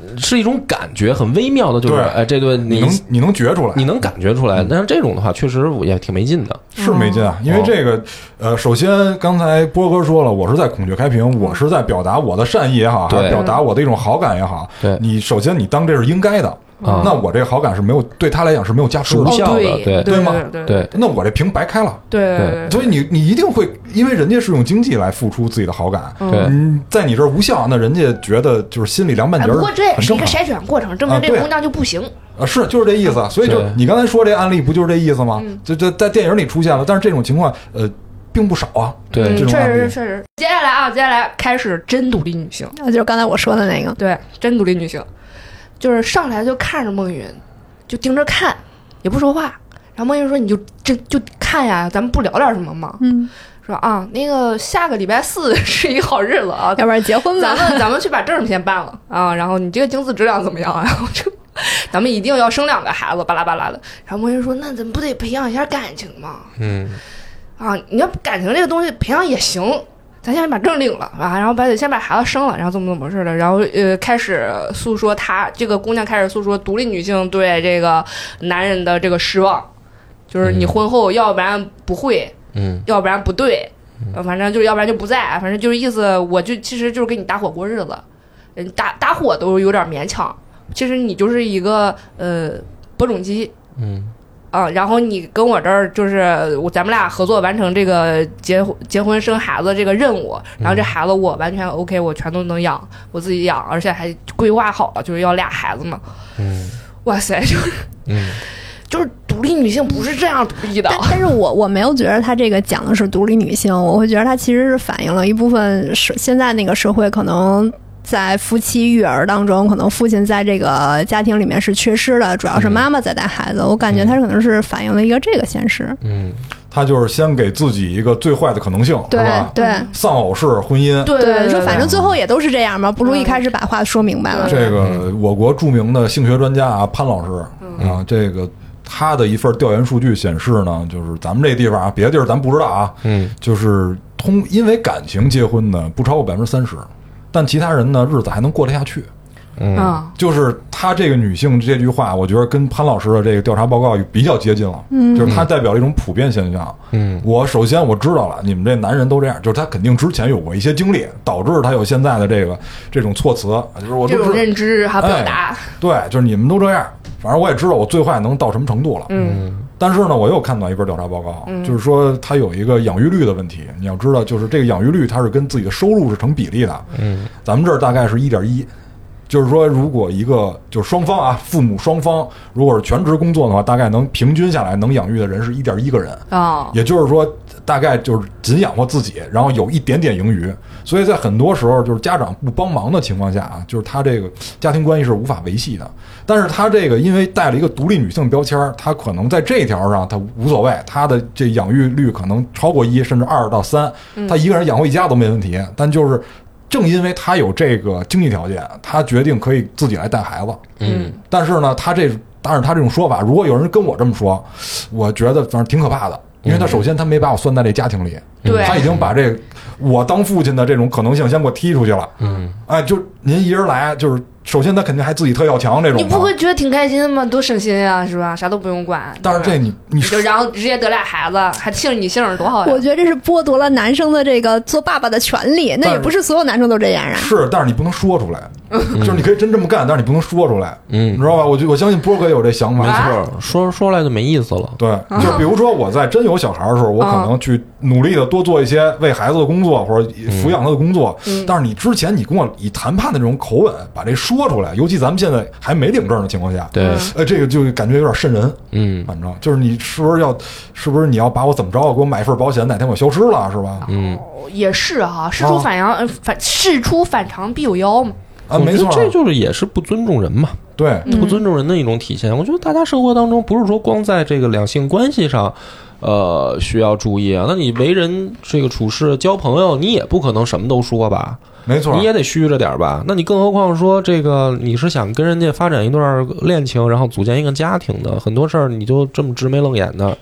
是一种感觉，很微妙的，就是哎，这对你能觉出来， 你能感觉出来。但是这种的话，确实也挺没劲的， 是没劲啊。因为这个首先刚才波哥说了，我是在孔雀开屏，我是在表达我的善意也好，还是表达我的一种好感也好。 对， 你首先你当这是应该的。那我这个好感是没有对他来讲是没有加分的， 无效的， 对吗？ 对， 那我这屏白开了， 对， 所以你一定会，因为人家是用经济来付出自己的好感， 对， 在你这儿无效，那人家觉得就是心里凉半截。 不过这也是一个筛选过程，证明这姑娘就不行啊，是就是这意思。所以就你刚才说这案例不就是这意思吗？就在电影里出现了，但是这种情况并不少啊。 对， 确实。接下来开始真独立女性， 就是刚才我说的那个， 对，真独立女性，就是上来就看着孟云。就盯着看，也不说话。然后孟云说：“你就看呀，咱们不聊点什么吗？”说啊，那个下个礼拜4是一个好日子啊， 要不然结婚吧？ 咱们去把证先办了啊。然后你这个精子质量怎么样啊？然后咱们一定要生2个孩子，巴拉巴拉的。然后孟云说：“那咱们不得培养一下感情吗？”你要感情这个东西培养也行。咱先把证领了啊，然后先把孩子生了，然后怎么事的，然后开始诉说这个姑娘开始诉说独立女性对这个男人的这个失望，就是你婚后要不然不会，要不然不对，反正就是要不然就不在，反正就是意思我就其实就是给你搭伙过日子，搭伙都有点勉强，其实你就是一个播种机，然后你跟我这儿就是咱们俩合作完成这个结婚生孩子这个任务，然后这孩子我完全 OK， 我全都能养，我自己养，而且还规划好了，就是要俩孩子嘛。哇塞，就是独立女性不是这样独立的。 但是我没有觉得他这个讲的是独立女性，我会觉得他其实是反映了一部分现在那个社会可能。在夫妻育儿当中，可能父亲在这个家庭里面是缺失的，主要是妈妈在带孩子。我感觉他可能是反映了一个这个现实。 他就是先给自己一个最坏的可能性， 对吧？对， 丧偶式婚姻， 对，说反正最后也都是这样嘛，不如一开始把话说明白了。 这个我国著名的性学专家啊，潘老师啊，这个他的一份调研数据显示呢，就是咱们这地方啊，别的地儿咱不知道啊，就是因为感情结婚的不超过30%。但其他人呢，日子还能过得下去。就是他这个女性这句话，我觉得跟潘老师的这个调查报告比较接近了。就是他代表了一种普遍现象。我首先我知道了，你们这男人都这样，就是他肯定之前有过一些经历，导致他有现在的这种措辞，就是我这种认知还表达。 对，就是你们都这样，反正我也知道我最坏能到什么程度了。但是呢，我又看到一份调查报告，就是说它有一个养育率的问题。你要知道，就是这个养育率它是跟自己的收入是成比例的。咱们这儿大概是1.1，就是说如果一个就是双方啊，父母双方如果是全职工作的话，大概能平均下来能养育的人是1.1个人。也就是说大概就是仅养活自己，然后有一点点盈余。所以在很多时候就是家长不帮忙的情况下啊，就是他这个家庭关系是无法维系的。但是他这个因为带了一个独立女性标签，他可能在这条上他无所谓，他的这养育率可能超过1甚至2到3，他一个人养活一家都没问题。但就是正因为他有这个经济条件，他决定可以自己来带孩子。但是呢，但是他这种说法，如果有人跟我这么说，我觉得反正挺可怕的。因为他首先他没把我算在这家庭里，他已经把这我当父亲的这种可能性先给我踢出去了。就您一人来，就是首先他肯定还自己特要强这种。 你不会觉得挺开心的吗？多省心啊，是吧？啥都不用管。 但是这你就然后直接得俩孩子，还姓你姓多好呀！ 我觉得这是剥夺了男生的这个做爸爸的权利。那也不是所有男生都这样啊。 是，但是你不能说出来。就是你可以真这么干，但是你不能说出来。你知道吧？我相信波哥有这想法。 没错，说出来就没意思了。 对，就比如说我在真有小孩的时候，我可能去努力的多做一些为孩子的工作或者抚养他的工作。但是你之前你跟我以谈判的这种口吻把这说出来，尤其咱们现在还没领证的情况下， 对， 这个就感觉有点瘆人。反正就是你是不是你要把我怎么着，给我买一份保险，哪天我消失了是吧？ 也是哈，事出反常必有妖嘛。 没错， 这就是也是不尊重人嘛。 对， 不尊重人的一种体现。我觉得大家生活当中不是说光在这个两性关系上，需要注意啊。那你为人这个处事、交朋友，你也不可能什么都说吧？ 没错， 你也得虚着点吧。那你更何况说这个你是想跟人家发展一段恋情，然后组建一个家庭的，很多事儿你就这么直眉愣眼的。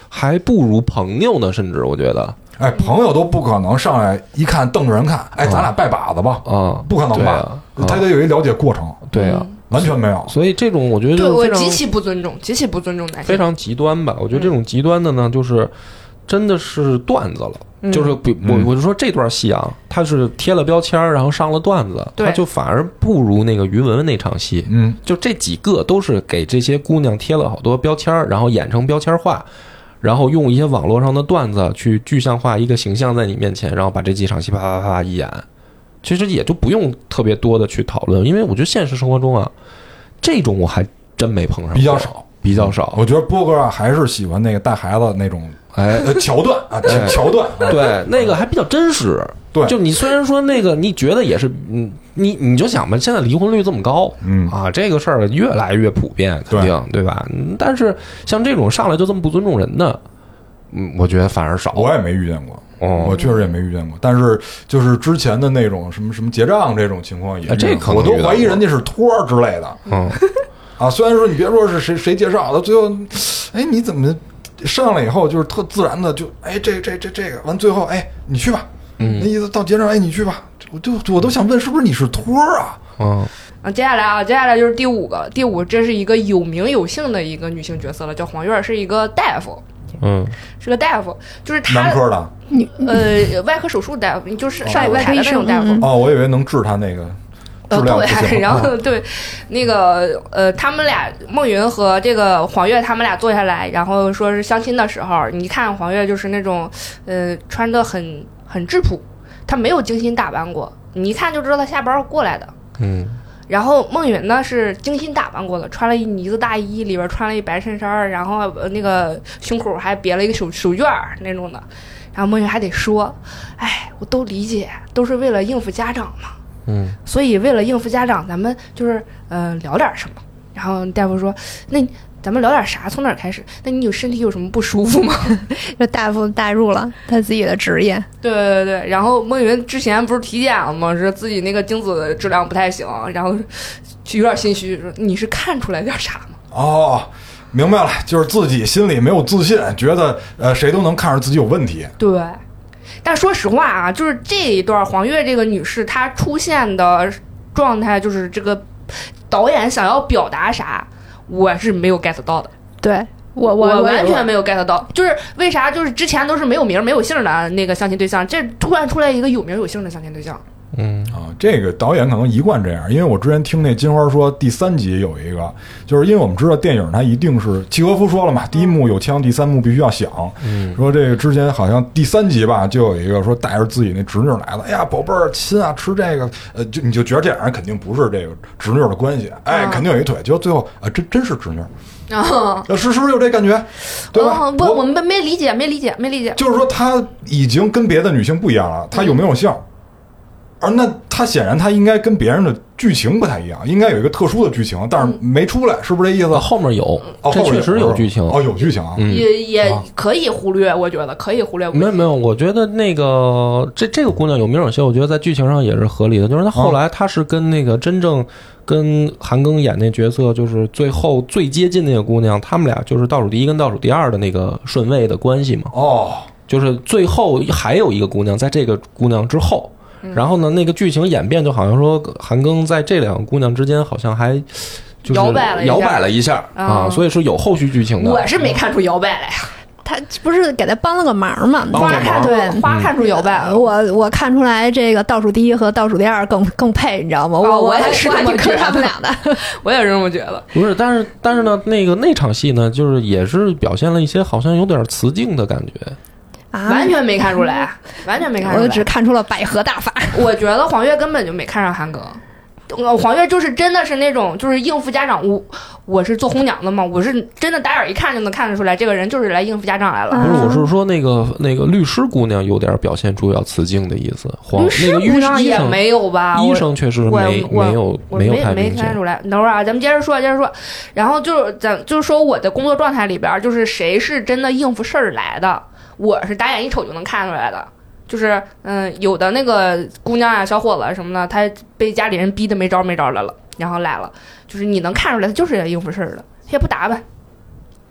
还不如朋友呢，甚至我觉得。 哎，朋友都不可能上来一看瞪着人看，哎，咱俩拜把子吧，不可能吧？他得有一了解过程， 对啊， 完全没有。 所以这种我觉得对我极其不尊重，极其不尊重男性， 非常极端吧？我觉得这种极端的呢，就是真的是段子了，就是我就说这段戏啊，他是贴了标签，然后上了段子，他就反而不如那个于文文那场戏，就这几个都是给这些姑娘贴了好多标签，然后演成标签化。然后用一些网络上的段子去具象化一个形象在你面前，然后把这几场戏啪啪啪一演，其实也就不用特别多的去讨论，因为我觉得现实生活中啊，这种我还真没碰上，比较少。我觉得波哥还是喜欢那个带孩子那种桥段啊，桥段， 对，那个还比较真实。对，就你虽然说那个你觉得也是，你就想吧，现在离婚率这么高，这个事儿越来越普遍，肯定 对吧？但是像这种上来就这么不尊重人的，我觉得反而少。 我也没遇见过，我确实也没遇见过。但是就是之前的那种什么结账这种情况也，我都怀疑人家是托之类的，虽然说你别说是谁介绍的，最后，哎，你怎么上来以后就是特自然的就，哎，这个完最后，哎，你去吧。那意思到结账，哎，你去吧。我都想问，是不是你是托啊？ 接下来就是第五个，这是一个有名有姓的一个女性角色了，叫黄月，是一个大夫。是个大夫，就是他男科的， 外科手术大夫，就是上外科医生大夫。 我以为能治他那个。 对，然后对，那个他们俩孟云和这个黄月他们俩坐下来，然后说是相亲的时候，你看黄月就是那种穿得很质朴，她没有精心打扮过，你一看就知道她下班过来的。然后孟云呢是精心打扮过的，穿了一呢子大衣，里边穿了一白衬衫，然后那个胸口还别了一个手绢那种的。然后孟云还得说，哎，我都理解，都是为了应付家长嘛。所以为了应付家长，咱们就是聊点什么。然后大夫说，那咱们聊点啥？从哪儿开始？那你身体有什么不舒服吗？ 这大夫带入了他自己的职业。 对。然后孟云之前不是体检了吗？说自己那个精子质量不太行，然后有点心虚，说你是看出来点啥吗？ 明白了，就是自己心里没有自信，觉得谁都能看出自己有问题。 对。但说实话啊，就是这一段黄月这个女士她出现的状态，就是这个导演想要表达啥，我是没有 get 到的。 对，我完全没有 get 到，就是为啥？就是之前都是没有名没有姓的那个相亲对象，这突然出来一个有名有姓的相亲对象。 这个导演可能一贯这样，因为我之前听那金花说第3集有一个，就是因为我们知道电影它一定是契诃夫说了嘛，第1幕有枪，第3幕必须要响。说这个之前好像第3集吧，就有一个说带着自己那侄女来了，哎呀宝贝儿亲啊，吃这个，你就觉得这俩人肯定不是这个侄女的关系，哎，肯定有一腿，结果最后真是侄女。是不是有这感觉？对吧？ 我们没理解。 就是说他已经跟别的女性不一样了，他有没有姓？而那他显然他应该跟别人的剧情不太一样，应该有一个特殊的剧情，但是没出来，是不是这意思？ 后面有，这确实有剧情。 有剧情啊， 也可以忽略，我觉得可以忽略。 没有，我觉得那个这个姑娘有名有姓，我觉得在剧情上也是合理的。就是她后来她是跟那个真正跟韩庚演那角色，就是最后最接近那个姑娘，他们俩就是倒数第1跟倒数第2的那个顺位的关系嘛。就是最后还有一个姑娘在这个姑娘之后。然后呢，那个剧情演变就好像说韩庚在这两个姑娘之间好像还就是摇摆了一下啊，所以是有后续剧情的。 我是没看出摇摆来呀， 他不是给他帮了个忙嘛？ 花看出摇摆了。 我看出来这个倒数第1和倒数第2更配，你知道吗？我也是这么觉得， 他们俩的， 我也是这么觉得。 不是，但是呢，那场戏呢，就是也是表现了一些好像有点雌竞的感觉。 完全没看出来， 我只看出了百合大法。 我觉得黄月根本就没看上韩庚，黄月就是真的是那种就是应付家长。我是做红娘的嘛，我是真的打眼一看就能看得出来，这个人就是来应付家长来了。 不是，我是说那个律师姑娘有点表现出要雌竞的意思。 律师姑娘也没有吧？ 医生确实没有太明显。 没看出来。等会儿啊，咱们接着说。然后就是说我的工作状态里边，就是谁是真的应付事儿来的。我是打眼一瞅就能看出来的，就是有的那个姑娘啊、小伙子什么的，他被家里人逼得没招来了，然后来了，就是你能看出来他就是来应付事儿的，他也不打扮，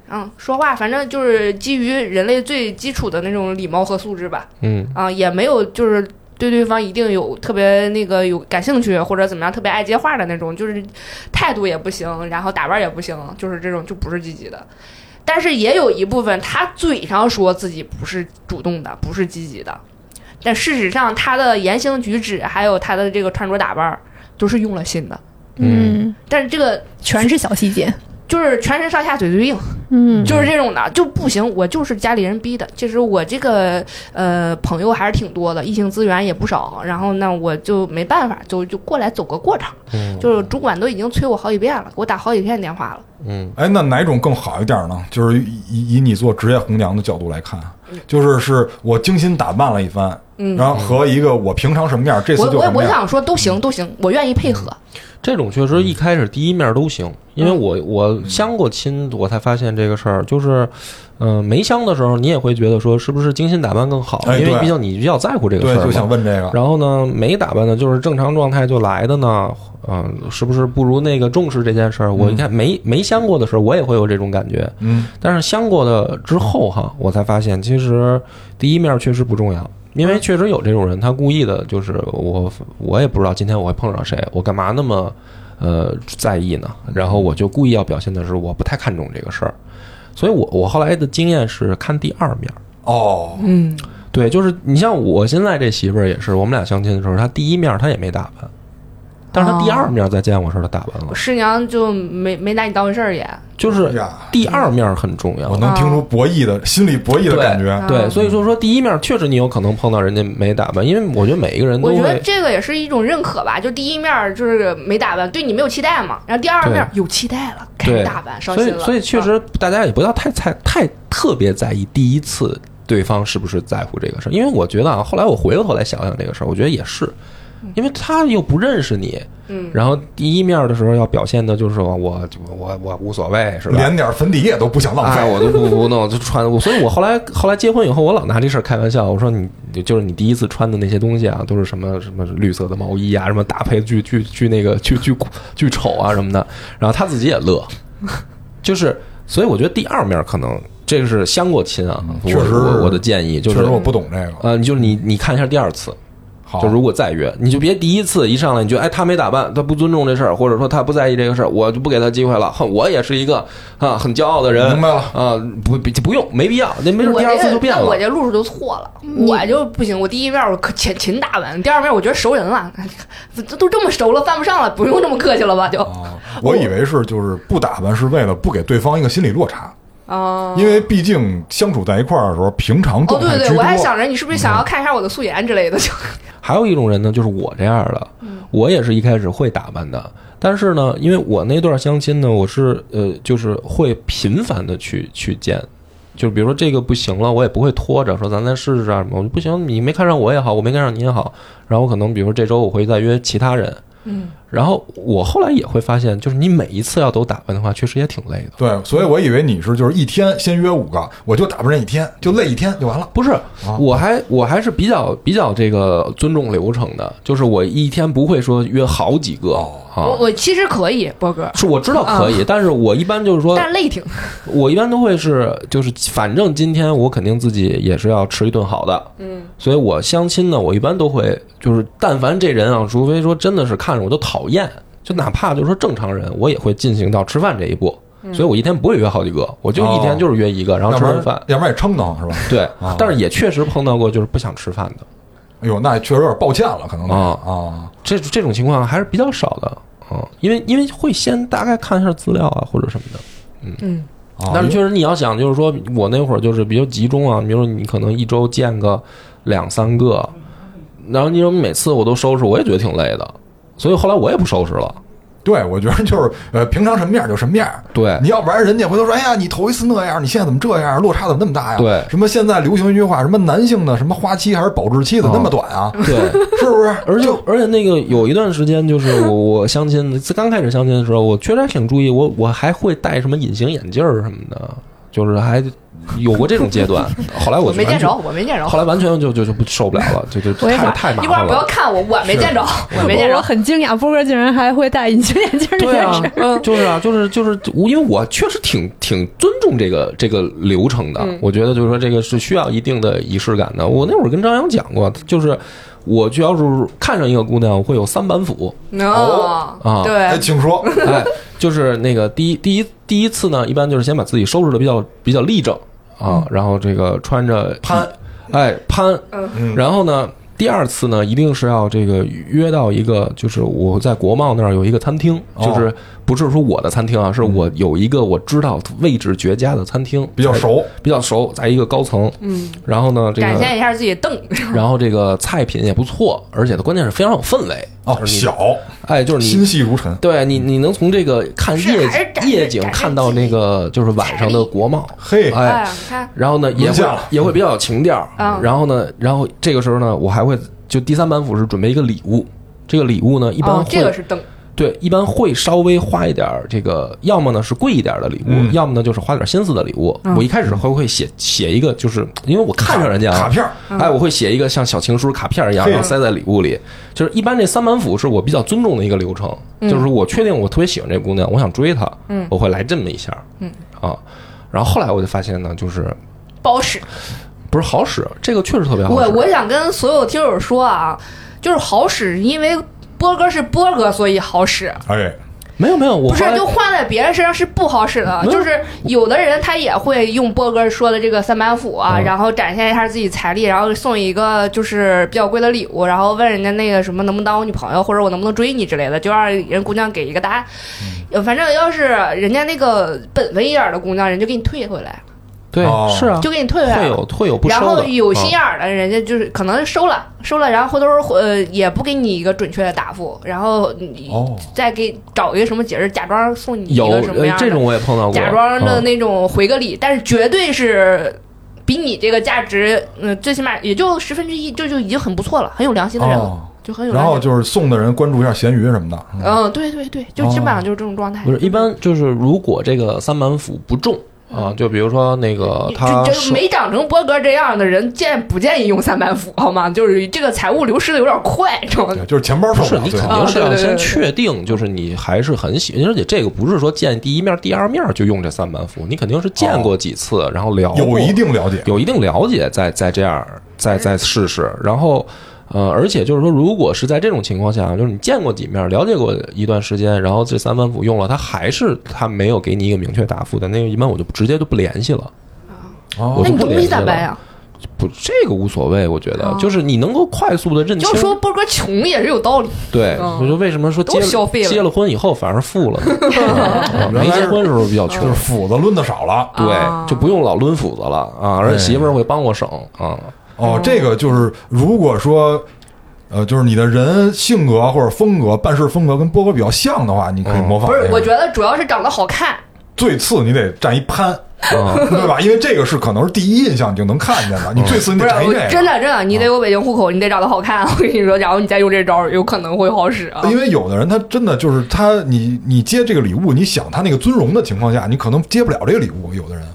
说话反正就是基于人类最基础的那种礼貌和素质吧。也没有就是对对方一定有特别那个有感兴趣或者怎么样特别爱接话的那种，就是态度也不行，然后打扮也不行，就是这种就不是积极的。但是也有一部分他嘴上说自己不是主动的，不是积极的，但事实上他的言行举止还有他的这个穿着打扮都是用了心的。但是这个全是小细节， 就是全身上下嘴硬，就是这种的就不行。我就是家里人逼的。其实我这个朋友还是挺多的，异性资源也不少。然后呢，我就没办法，就过来走个过场。就是主管都已经催我好几遍了，给我打好几遍电话了。 那哪种更好一点呢？就是以你做职业红娘的角度来看，就是我精心打扮了一番，然后和一个我平常什么样，这次就什么样。 我想说都行都行，我愿意配合。 这种确实一开始第一面都行，因为我相过亲，我才发现这个事儿，就是没相的时候，你也会觉得说是不是精心打扮更好，因为毕竟你比较在乎这个事儿嘛， 对，就想问这个。 然后呢，没打扮的，就是正常状态就来的呢，是不是不如那个重视这件事儿？我一看没相过的时候，我也会有这种感觉，但是相过的之后哈，我才发现其实第一面确实不重要。因为确实有这种人，他故意的，就是我也不知道今天我会碰上谁，我干嘛那么在意呢？然后我就故意要表现的是我不太看重这个事儿，所以我后来的经验是看第二面。对，就是你像我现在这媳妇儿也是，我们俩相亲的时候，她第一面她也没打扮，但是她第二面再见我时候她打扮了。 师娘就没拿你当回事儿也。 就是第二面很重要， 我能听出博弈的心理博弈的感觉。 对，所以说第一面确实你有可能碰到人家没打扮，因为我觉得每一个人都会。 我觉得这个也是一种认可吧，就第一面就是没打扮，对你没有期待嘛，然后第二面有期待了，开始打扮，上心了。 所以确实大家也不要太特别在意第一次对方是不是在乎这个事儿，因为我觉得后来我回过头来想想这个事儿，我觉得也是。因为他又不认识你，然后第一面的时候要表现的就是我无所谓，是吧？ 连点粉底液都不想浪费， 我都不弄，就穿。所以我后来结婚以后，我老拿这事儿开玩笑，我说你就是你第一次穿的那些东西啊，都是什么绿色的毛衣啊，什么搭配巨丑啊什么的，然后他自己也乐，就是所以我觉得第二面可能这个是相过亲啊， 确实我的建议就是， 确实我不懂这个， 就是你看一下第二次。就如果再约，你就别第一次一上来你觉得他没打扮，他不尊重这事儿，或者说他不在意这个事儿，我就不给他机会了。我也是一个很骄傲的人， 明白了不用，没必要，那没准第二次就变了。 我这路数就错了，我就不行。我第一面我可勤打扮，第二面我觉得熟人了，都这么熟了，犯不上了，不用这么客气了吧？就我以为是就是不打扮是为了不给对方一个心理落差。因为毕竟相处在一块儿的时候，平常状态居多。 对，我还想着你是不是想要看一下我的素颜之类的。 还有一种人呢，就是我这样的，我也是一开始会打扮的，但是呢，因为我那段相亲呢，我是就是会频繁的去见，就是比如说这个不行了，我也不会拖着说咱再试试啊什么，我就不行，你没看上我也好，我没看上你也好，然后我可能比如说这周我会再约其他人。然后我后来也会发现，就是你每一次要都打扮的话，确实也挺累的。 对，所以我以为你是就是一天先约5个，我就打扮这一天，就累一天就完了。 不是，我还是比较这个尊重流程的，就是我一天不会说约好几个。 我其实可以，波哥是我知道可以，但是我一般就是说， 但是累挺。 我一般都会是就是反正今天我肯定自己也是要吃一顿好的，所以我相亲呢，我一般都会就是但凡这人啊，除非说真的是看着我就讨厌，就哪怕就是说正常人，我也会进行到吃饭这一步。所以我一天不会约好几个，我就一天就是约一个，然后吃顿饭， 要不然也撑得是吧？ 对，但是也确实碰到过就是不想吃饭的。 哎呦，那确实有点抱歉了，可能这种情况还是比较少的因为会先大概看一下资料啊或者什么的，但是确实你要想就是说我那会儿就是比较集中啊，比如说你可能一周见个2-3个，然后你说每次我都收拾，我也觉得挺累的，所以后来我也不收拾了。 对，我觉得就是平常什么样就什么样。对，你要不然人家回头说，哎呀，你头一次那样，你现在怎么这样，落差怎么那么大呀？ 对， 什么现在流行一句话，什么男性的什么花期还是保质期的那么短啊？ 对， 是不是？ 而且那个有一段时间，就是我相亲刚开始相亲的时候，我确实还挺注意，我还会戴什么隐形眼镜什么的。 就是还有过这种阶段。后来我没见着，我没见着。 后来完全就受不了了，就太麻烦了。 一会儿不要看我没见着，我没见着。 我很惊讶，波哥竟然还会戴隐形眼镜这件事。 就是因为我确实挺尊重这个流程的。我觉得就是说这个是需要一定的仪式感的。我那会儿跟张扬讲过，就是我就要是看上一个姑娘，我会有3板斧。 对， 请说。 就是那个第一次呢，一般就是先把自己收拾的比较立正啊，然后这个穿着攀，然后呢，第二次呢，一定是要这个约到一个，就是我在国贸那儿有一个餐厅，就是不是说我的餐厅啊，是我有一个我知道位置绝佳的餐厅，比较熟，在一个高层，然后呢，这个展现一下自己的凳， 然后这个菜品也不错，而且它关键是非常有氛围。 小， 就是你心细如尘。 对你能从这个看夜景看到那个就是晚上的国贸，然后呢也会比较有情调，然后这个时候呢，我还会就第3板斧是准备一个礼物，这个礼物呢一般会这个是灯。 对，一般会稍微花一点这个，要么呢是贵一点的礼物，要么呢就是花点心思的礼物。我一开始会写一个，就是因为我看上人家卡片， 我会写一个像小情书卡片一样，然后塞在礼物里。就是一般这3板斧是我比较尊重的一个流程，就是我确定我特别喜欢这姑娘，我想追她，我会来这么一下，然后后来我就发现呢，就是不好使， 不是好使，这个确实特别好使。 我想跟所有听友说啊，就是好使，因为波哥是波哥，所以好使。没有，我不是就换在别人身上是不好使的。就是有的人他也会用波哥说的这个3板斧啊，然后展现一下自己财力，然后送一个就是比较贵的礼物，然后问人家那个什么能不能当我女朋友，或者我能不能追你之类的，就让人姑娘给一个答案。反正要是人家那个本分一点的姑娘，人就给你退回来。 对，是啊， 就给你退回来， 会有不收的。 然后有心眼儿的人家就是可能收了，然后回头也不给你一个准确的答复，然后你再给找一个什么节日，假装送你一个什么样的， 这种我也碰到过， 假装的那种回个礼，但是绝对是比你这个价值，最起码也就1/10，就已经很不错了，很有良心的人了。就很有良心。 然后就是送的人关注一下闲鱼什么的。 对，就基本上就是这种状态。 不是，一般就是如果这个3板斧不重。就比如说那个他没长成波哥这样的人，不建议用3板斧，好吗？就是这个财务流失的有点快， 就是钱包受不了。 你肯定是要先确定，就是你还是很喜欢，而且这个不是说见第一面、第二面就用这3板斧，你肯定是见过几次，然后聊过， 有一定了解，再这样再试试，然后。而且就是说，如果是在这种情况下，就是你见过几面，了解过一段时间，然后这3板斧用了，他没有给你一个明确答复的，那个一般我就直接就不联系了。 那你东西咋办呀？ 不，这个无所谓，我觉得就是你能够快速的认清。 就说波哥穷也是有道理。 对，我说为什么说结了婚以后反而富了？没结婚时候比较穷， 就是斧子抡的少了， 对，就不用老抡斧子了啊，而且媳妇儿会帮我省啊。 这个就是如果说，就是你的人性格或者风格、办事风格跟波哥比较像的话，你可以模仿。 不是，我觉得主要是长得好看。 最次你得站一攀，对吧？因为这个是可能是第一印象你就能看见的。你最次你得站一这个。 真的，你得有北京户口，你得长得好看。我跟你说，然后你再用这招，有可能会好使啊。 因为有的人他真的就是你接这个礼物，你想他那个尊荣的情况下，你可能接不了这个礼物。有的人，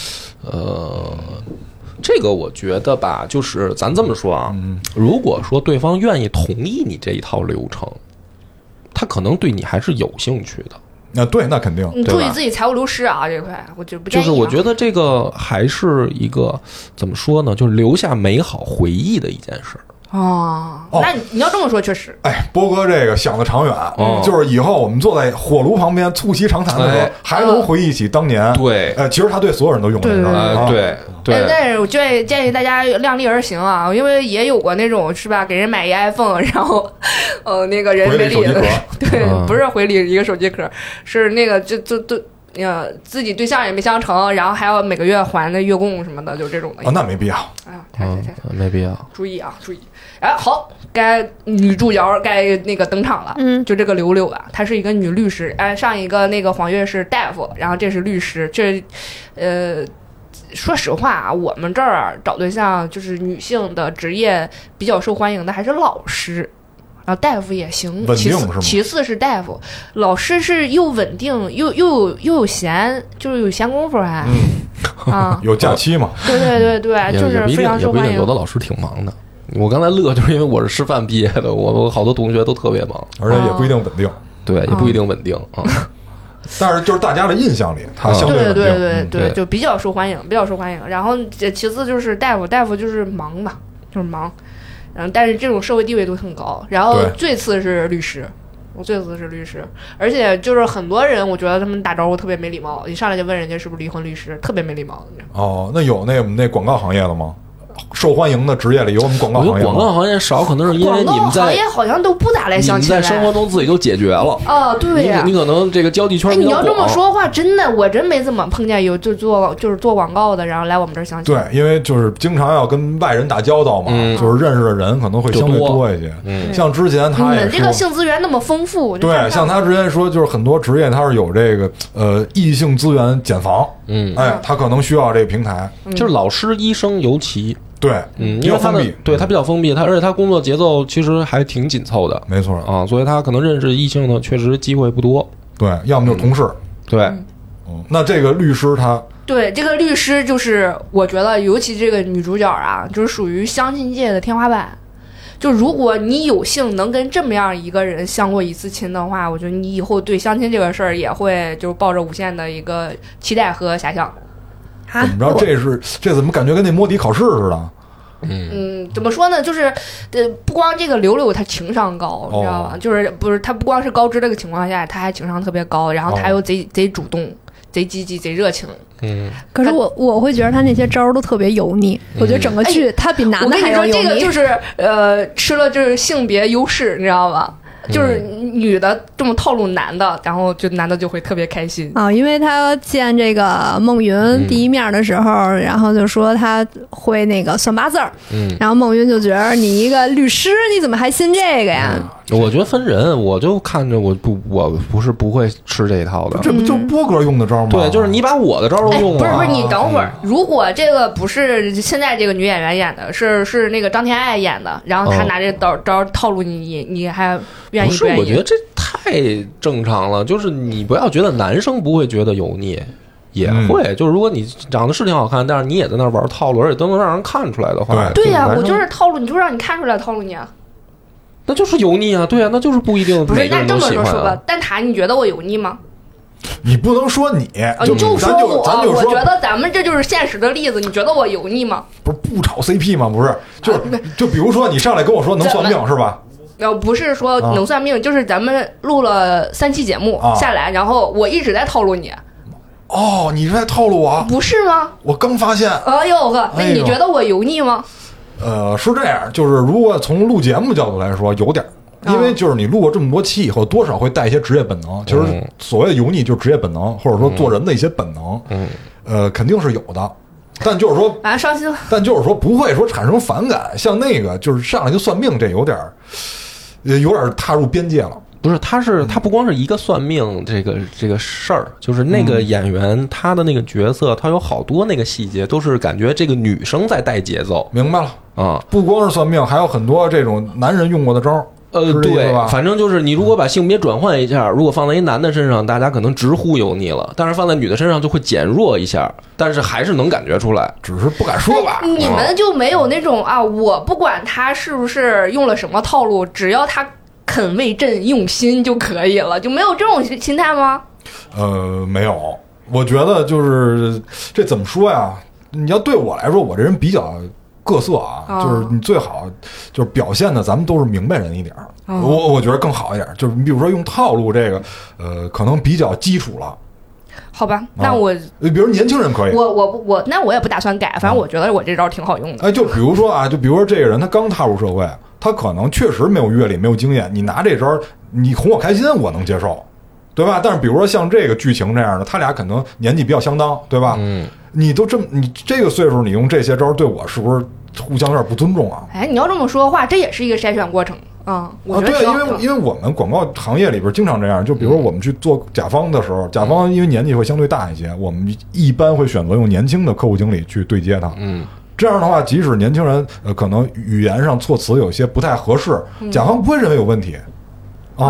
这个我觉得吧，就是咱这么说啊，如果说对方愿意同意你这一套流程，他可能对你还是有兴趣的。 对，那肯定。 你注意自己财务流失啊，这块我就不建议。 就是我觉得这个还是一个怎么说呢，就是留下美好回忆的一件事。 那你要这么说，确实。 波哥这个想得长远，就是以后我们坐在火炉旁边促膝长谈的时候，还能回忆起当年。 对， 其实他对所有人都用这招。对。 但是我建议大家量力而行啊，因为也有过那种是吧，给人买一 iPhone， 然后那个人没理的，对，不是回礼一个手机壳，是那个就自己对象也没相成，然后还要每个月还那月供什么的，就这种的。 那没必要。 没必要。 注意啊，注意。好，该女主角该那个登场了。就这个柳柳啊，她是一个女律师。上一个那个黄月是大夫，然后这是律师。说实话啊，我们这儿找对象就是女性的职业比较受欢迎的还是老师。然后大夫也行，其次是大夫，老师是又稳定又有闲，就是有闲工夫还。 啊， 有假期嘛？ 对对对对，就是非常受欢迎。 有的老师挺忙的。我刚才乐就是因为我是师范毕业的，我好多同学都特别忙， 而且也不一定稳定。 对，也不一定稳定啊。 但是就是大家的印象里，他相对稳定。 对，就比较受欢迎，比较受欢迎。然后其次就是大夫就是忙嘛，就是忙。但是这种社会地位都很高。然后最次是律师。我最次是律师，而且就是很多人，我觉得他们打招呼特别没礼貌，一上来就问人家是不是离婚律师，特别没礼貌。 哦，那有那广告行业的吗？受欢迎的职业里有我们广告行业吗？ 我觉得广告行业少，可能是因为你们在广告行业好像都不咋来相亲， 你在生活中自己就解决了。 哦，对呀， 你可能这个交际圈比较广。 你要这么说话，真的我真没怎么碰见有就是做广告的，然后来我们这儿相亲。 对，因为就是经常要跟外人打交道嘛，就是认识的人可能会相对多一些。像之前他也说这个性资源那么丰富， 对，像他之前说，就是很多职业他是有这个异性资源茧房，他可能需要这个平台， 就是老师、医生尤其。 对， 因为他比较封闭，而且他工作节奏其实还挺紧凑的， 没错啊，所以他可能认识异性的确实机会不多。 对，要么就是同事。 对， 那这个律师他， 对，这个律师就是我觉得，尤其这个女主角啊，就是属于相亲界的天花板。就如果你有幸能跟这么样一个人相过一次亲的话，我觉得你以后对相亲这个事儿也会就抱着无限的一个期待和遐想。 怎么着？这怎么感觉跟那摸底考试似的？ 怎么说呢？就是不光这个柳他情商高，你知道吧？就是不是他不光是高知这个情况下，他还情商特别高，然后他又贼主动、贼积极、贼热情。 可是我会觉得他那些招都特别油腻。我觉得整个剧他比男的还要油腻。 我跟你说，这个就是吃了就是性别优势，你知道吧？就是女的这么套路男的，然后就男的就会特别开心啊，因为他见这个孟云第一面的时候，然后就说他会那个算八字儿，然后孟云就觉得你一个律师，你怎么还信这个呀？ 我觉得分人，我就看着我不是不会吃这一套的， 这不就波哥用的招吗？ 对，就是你把我的招都用了。 不是，你等会儿，如果这个不是现在这个女演员演的，是那个张天爱演的，然后她拿这招套路你还愿意不愿意？ 我觉得这太正常了，就是你不要觉得男生不会觉得油腻。也会，就是如果你长得是挺好看，但是你也在那玩套路，而且都能让人看出来的话， 对呀，我就是套路，你就让你看出来套路你啊。 那就是油腻啊，对啊，那就是不一定每个人都喜欢。 不是，那这么说吧，蛋挞，你觉得我油腻吗？ 你不能说你， 你就说我觉得咱们这就是现实的例子，你觉得我油腻吗？ 不炒 CP 吗？不是，就比如说你上来跟我说能算命是吧？ 不是说能算命，就是咱们录了3期节目下来，然后我一直在套路你。 哦，你是在套路我？ 不是吗？ 我刚发现。 哎呦呵，那你觉得我油腻吗？ 是这样，就是如果从录节目角度来说，有点，因为就是你录过这么多期以后，多少会带一些职业本能。其实所谓的油腻就是职业本能，或者说做人的一些本能，肯定是有的。但就是说， 伤心了。 但就是说，不会说产生反感。像那个就是上来就算命，这有点踏入边界了。 不是，他不光是一个算命这个事儿，就是那个演员他的那个角色，他有好多那个细节都是感觉这个女生在带节奏。 明白了啊，不光是算命，还有很多这种男人用过的招。 对，反正就是你如果把性别转换一下，如果放在一男的身上，大家可能直呼油腻了，但是放在女的身上就会减弱一下，但是还是能感觉出来， 只是不敢说吧。 你们就没有那种啊，我不管他是不是用了什么套路，只要他肯为朕用心就可以了，就没有这种心态吗？ 没有，我觉得就是这怎么说呀？你要对我来说，我这人比较各色啊，就是你最好就是表现的咱们都是明白人一点，我觉得更好一点。就是你比如说用套路这个，可能比较基础了。 好吧，那我比如年轻人可以， 那我也不打算改，反正我觉得我这招挺好用的。 哎，就比如说这个人他刚踏入社会，他可能确实没有阅历，没有经验，你拿这招你哄我开心，我能接受，对吧？但是比如说像这个剧情这样的，他俩可能年纪比较相当，对吧？你这个岁数，你用这些招对我是不是互相有点不尊重啊？ 哎，你要这么说的话，这也是一个筛选过程啊。我觉得对，因为我们广告行业里边经常这样，就比如说我们去做甲方的时候，甲方因为年纪会相对大一些，我们一般会选择用年轻的客户经理去对接他。这样的话，即使年轻人可能语言上措辞有些不太合适，甲方不会认为有问题啊。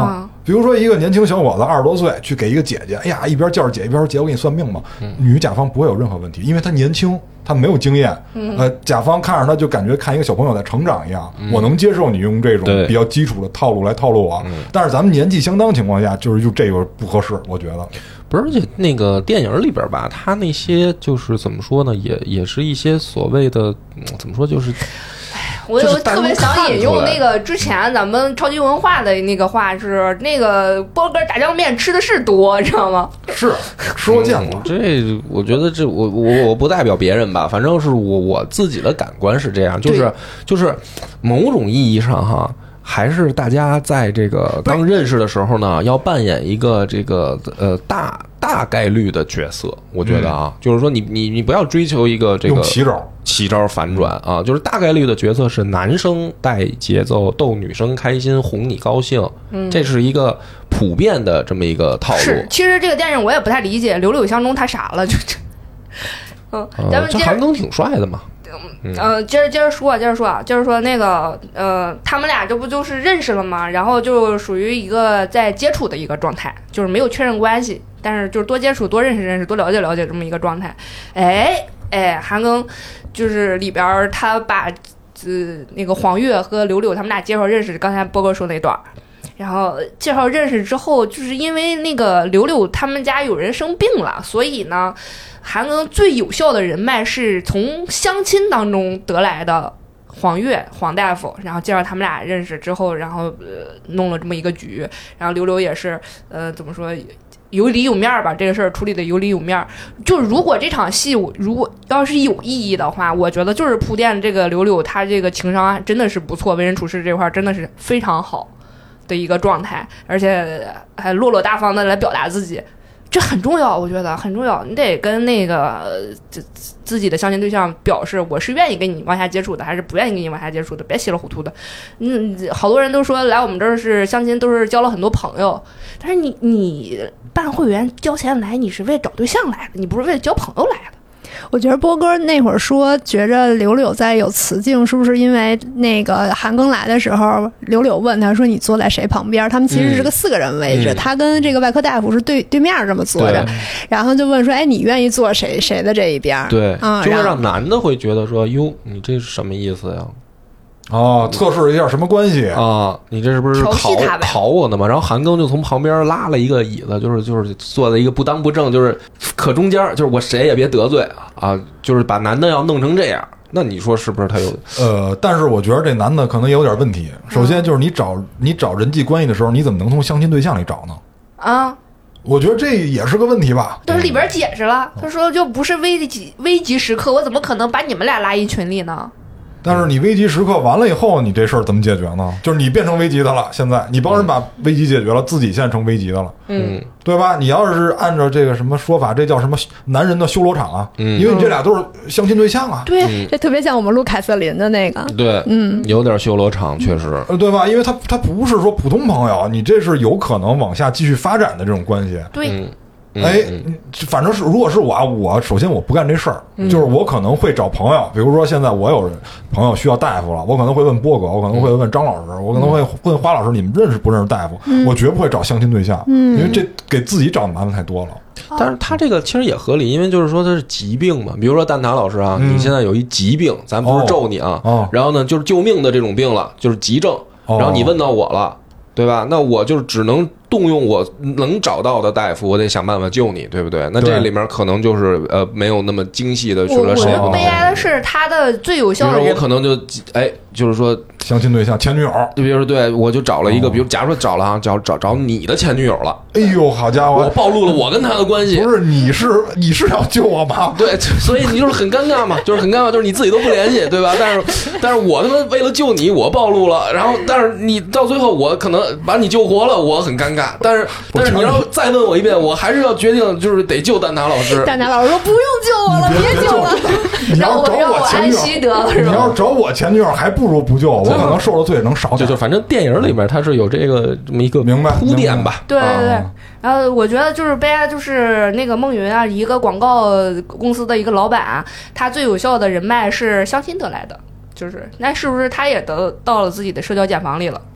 比如说一个年轻小伙子20多岁去给一个姐姐，哎呀，一边叫着姐一边说姐我给你算命嘛，女甲方不会有任何问题，因为她年轻，她没有经验，甲方看着她就感觉看一个小朋友在成长一样，我能接受你用这种比较基础的套路来套路我，但是咱们年纪相当情况下，就这个不合适，我觉得。 不是，而且那个电影里边吧，他那些就是怎么说呢，也是一些所谓的怎么说，就是。 我就特别想引用那个之前咱们超级文化的那个话是，那个波哥炸酱面吃的是多，知道吗？ 是吃过见过。 这我觉得我不代表别人吧，反正是我自己的感官是这样，就是某种意义上哈。还是大家在这个刚认识的时候呢，要扮演一个这个大概率的角色，我觉得啊，就是说你不要追求一个这个用奇招反转啊，就是大概率的角色是男生带节奏逗女生开心哄你高兴，这是一个普遍的这么一个套路。 是，其实这个电影我也不太理解，柳柳相中他傻了，就咱们这韩庚挺帅的嘛。 接着说那个他们俩这不就是认识了吗？然后就属于一个在接触的一个状态，就是没有确认关系，但是就是多接触、多认识、多了解这么一个状态。韩庚就是里边他把那个黄月和柳柳他们俩介绍认识，刚才波哥说那段。然后介绍认识之后，就是因为那个柳柳他们家有人生病了，所以呢，韩庚最有效的人脉是从相亲当中得来的黄大夫，然后介绍他们俩认识之后，然后弄了这么一个局，然后柳柳也是怎么说有理有面吧，这个事儿处理的有理有面。就如果这场戏如果要是有意义的话，我觉得就是铺垫这个柳柳他这个情商真的是不错，为人处事这块真的是非常好的一个状态，而且还落落大方的来表达自己，这很重要，我觉得很重要。你得跟那个自己的相亲对象表示，我是愿意跟你往下接触的，还是不愿意跟你往下接触的，别稀里糊涂的。好多人都说来我们这儿是相亲，都是交了很多朋友，但是你办会员交钱来，你是为找对象来的，你不是为了交朋友来的。 我觉得波哥那会儿说觉着柳柳在有雌竞，是不是因为那个韩庚来的时候，柳柳问他说你坐在谁旁边？他们其实是个4个人位置，他跟这个外科大夫是对面这么坐着，然后就问说，哎，你愿意坐谁的这一边？ 对，就会让男的会觉得说，哟，你这是什么意思呀？ 哦，测试一下什么关系啊？你这是不是考我呢吗？然后韩庚就从旁边拉了一个椅子，就是坐在一个不当不正，就是可中间，就是我谁也别得罪啊，就是把男的要弄成这样。那你说是不是他有？ 但是我觉得这男的可能也有点问题。首先就是你找人际关系的时候，你怎么能从相亲对象里找呢？啊。我觉得这也是个问题吧。 但是里边解释了，他说就不是危急时刻，我怎么可能把你们俩拉一群里呢？ 但是你危急时刻完了以后，你这事儿怎么解决呢？就是你变成危急的了，现在你帮人把危机解决了，自己现在成危急的了，对吧？你要是按照这个什么说法，这叫什么男人的修罗场啊？因为你这俩都是相亲对象啊。 对，这特别像我们录凯瑟琳的那个。 对，有点修罗场，确实， 对吧？因为他不是说普通朋友，你这是有可能往下继续发展的这种关系。 对。 反正是如果是我首先我不干这事儿，就是我可能会找朋友，比如说现在我有朋友需要大夫了，我可能会问波哥，我可能会问张老师，我可能会问花老师，你们认识不认识大夫？我绝不会找相亲对象，因为这给自己找的麻烦太多了。 但是他这个其实也合理，因为就是说他是疾病嘛，比如说蛋挞老师啊，你现在有一疾病，咱不是咒你啊，然后呢就是救命的这种病了，就是急症，然后你问到我了，对吧？那我就只能动用我能找到的大夫，我得想办法救你，对不对？那这里面可能就是没有那么精细的说谁不能。 悲哀的是他的最有效的人， 我可能就是说相亲对象前女友， 就比如说对我就找了一个，比如假如说找了啊，找你的前女友了。 哎呦，好家伙！ 我暴露了我跟他的关系。 不是你是要救我吗？ 对，所以你就是很尴尬嘛，就是很尴尬，就是你自己都不联系，对吧？但是我他妈为了救你，我暴露了，然后但是你到最后我可能把你救活了，我很尴尬。但是你要再问我一遍，我还是要决定就是得救蛋挞老师。 蛋挞老师说不用救我了，别救了， 你要找我前女友，你要找我前女友还不如不救我，我可能受的罪能少点。 就反正电影里面它是有这么一个铺垫吧。 对对对。然后我觉得就是悲哀，就是那个孟云啊，一个广告公司的一个老板，他最有效的人脉是相亲得来的，就是那是不是他也得到了自己的社交茧房里了？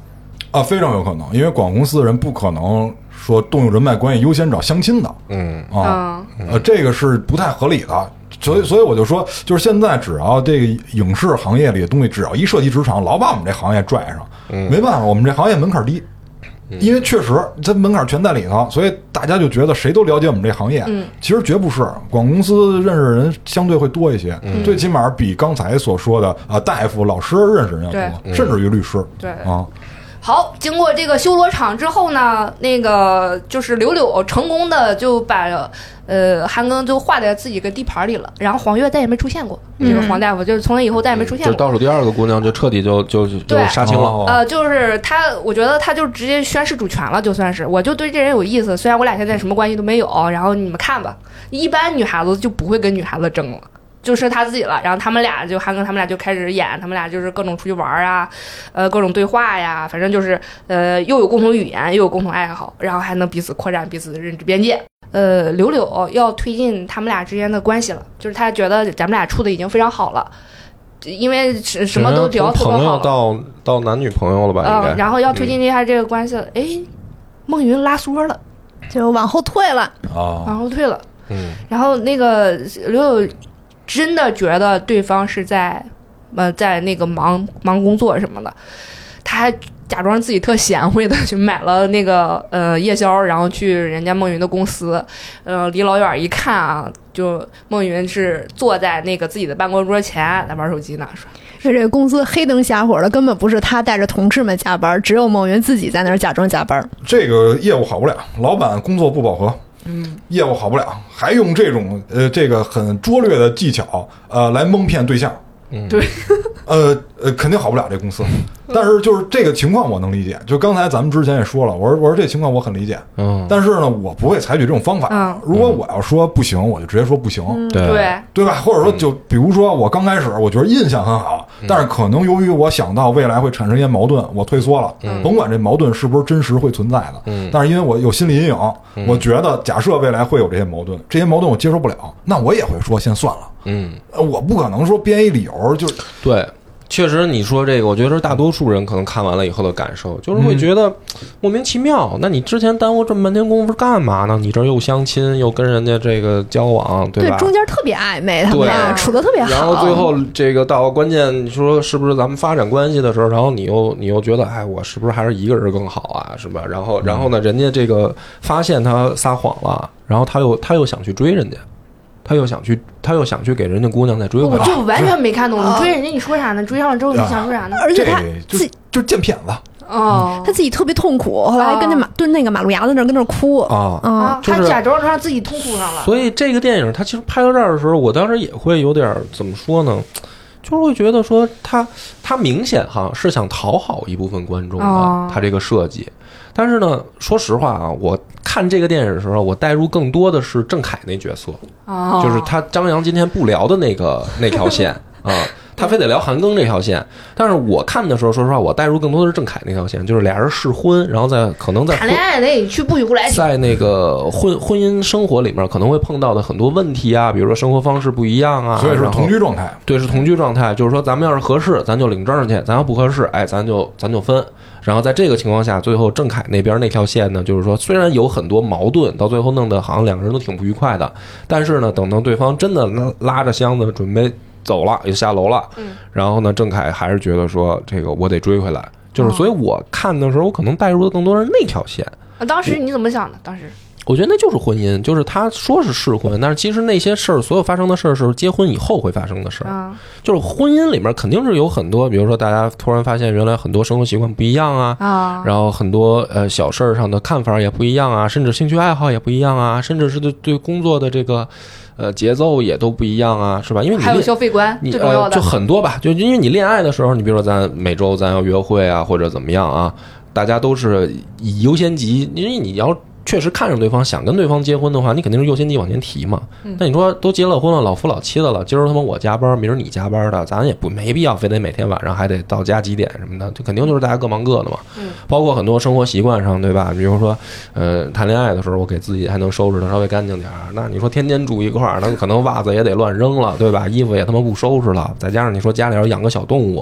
啊，非常有可能，因为广告公司的人不可能说动用人脉关系优先找相亲的，这个是不太合理的。所以我就说，就是现在只要这个影视行业里的东西，只要一涉及职场，老把我们这行业拽上，没办法，我们这行业门槛低。因为确实这门槛全在里头，所以大家就觉得谁都了解我们这行业，其实绝不是。广告公司认识的人相对会多一些，最起码比刚才所说的大夫、老师认识人要多，甚至于律师。 对啊。好，经过这个修罗场之后呢，那个就是柳柳成功的就把韩庚就画在自己个地盘里了，然后黄月再也没出现过。这个黄大夫就是从那以后再也没出现过。 就倒数第二个姑娘就彻底就杀青了。 就是他，我觉得他就直接宣示主权了，就算是我就对这人有意思，虽然我俩现在什么关系都没有，然后你们看吧。一般女孩子就不会跟女孩子争了。就是他自己了，然后他们俩就韩庚他们俩就开始演，他们俩就是各种出去玩啊，各种对话呀，反正就是又有共同语言，又有共同爱好，然后还能彼此扩展彼此的认知边界。柳柳要推进他们俩之间的关系了，就是他觉得咱们俩处的已经非常好了，因为什么都聊特别好了， 朋友到男女朋友了吧？应该。 然后要推进一下这个关系了，孟云拉缩了， 就往后退了往后退了。然后那个柳柳真的觉得对方是在那个忙工作什么的，他还假装自己特贤惠的去买了那个夜宵，然后去人家孟云的公司，离老远一看啊，就孟云是坐在那个自己的办公桌前在玩手机呢， 说这个公司黑灯瞎火的，根本不是他带着同事们加班，只有孟云自己在那儿假装加班。这个业务好不了，老板工作不饱和。业务好不了，还用这种这个很拙劣的技巧来蒙骗对象。 对， 肯定好不了这公司。但是就是这个情况我能理解，就刚才咱们之前也说了，我说这情况我很理解。但是呢，我不会采取这种方法。如果我要说不行，我就直接说不行。对吧？或者说就比如说我刚开始我觉得印象很好，但是可能由于我想到未来会产生一些矛盾，我退缩了。甭管这矛盾是不是真实会存在的，但是因为我有心理阴影，我觉得假设未来会有这些矛盾，这些矛盾我接受不了，那我也会说先算了。我不可能说编一理由就对。确实，你说这个，我觉得是大多数人可能看完了以后的感受，就是会觉得莫名其妙。那你之前耽误这么半天功夫干嘛呢？你这又相亲，又跟人家这个交往，对吧？ 对，中间特别暧昧，他们俩处得特别好。 然后最后这个到关键，你说是不是咱们发展关系的时候，然后你又觉得，哎，我是不是还是一个人更好啊？是吧？然后呢，人家这个发现他撒谎了，然后他又想去追人家。他又想去给人家姑娘再追回来， 我就完全没看懂。你追人家，你说啥呢？追上了之后你想说啥呢？ 而且他就贱骗子。 他自己特别痛苦，后来还跟蹲那个马路牙子那儿跟那哭他假装让自己痛苦上了。 所以这个电影他其实拍到这儿的时候，我当时也会有点怎么说呢？就是会觉得说他明显是想讨好一部分观众的，他这个设计。但是呢，说实话啊，我看这个电影的时候，我带入更多的是郑恺那角色，就是他张扬今天不聊的那条线啊，他非得聊韩庚这条线。但是我看的时候，说实话，我带入更多的是郑恺那条线，就是俩人试婚，然后可能在谈恋爱得去不许不来， 在那个婚姻生活里面可能会碰到的很多问题啊，比如说生活方式不一样啊， 所以是同居状态。 对，是同居状态，就是说咱们要是合适，咱就领证去；咱要不合适，哎，咱就分。然后在这个情况下，最后郑恺那边那条线呢，就是说虽然有很多矛盾，到最后弄得好像两个人都挺不愉快的，但是呢，等到对方真的拉着箱子准备走了，也下楼了，然后呢，郑恺还是觉得说这个我得追回来，就是所以我看的时候，我可能带入的更多是那条线。 当时你怎么想的？当时我觉得那就是婚姻，就是他说是试婚，但是其实那些事儿，所有发生的事儿是结婚以后会发生的事儿。就是婚姻里面肯定是有很多，比如说大家突然发现原来很多生活习惯不一样啊，然后很多小事儿上的看法也不一样啊，甚至兴趣爱好也不一样啊，甚至是对工作的这个节奏也都不一样啊，是吧？因为你还有消费观，最重要的就很多吧。就因为你恋爱的时候，你比如说咱每周咱要约会啊，或者怎么样啊，大家都是以优先级，因为你要确实看上对方，想跟对方结婚的话，你肯定是优先级往前提嘛。那你说都结了婚了，老夫老妻的了，今儿他妈我加班，明儿你加班的，咱也没必要非得每天晚上还得到家几点什么的，就肯定就是大家各忙各的嘛。包括很多生活习惯上，对吧？比如说谈恋爱的时候，我给自己还能收拾的稍微干净点，那你说天天住一块儿，那可能袜子也得乱扔了，对吧？衣服也他妈不收拾了，再加上你说家里要养个小动物，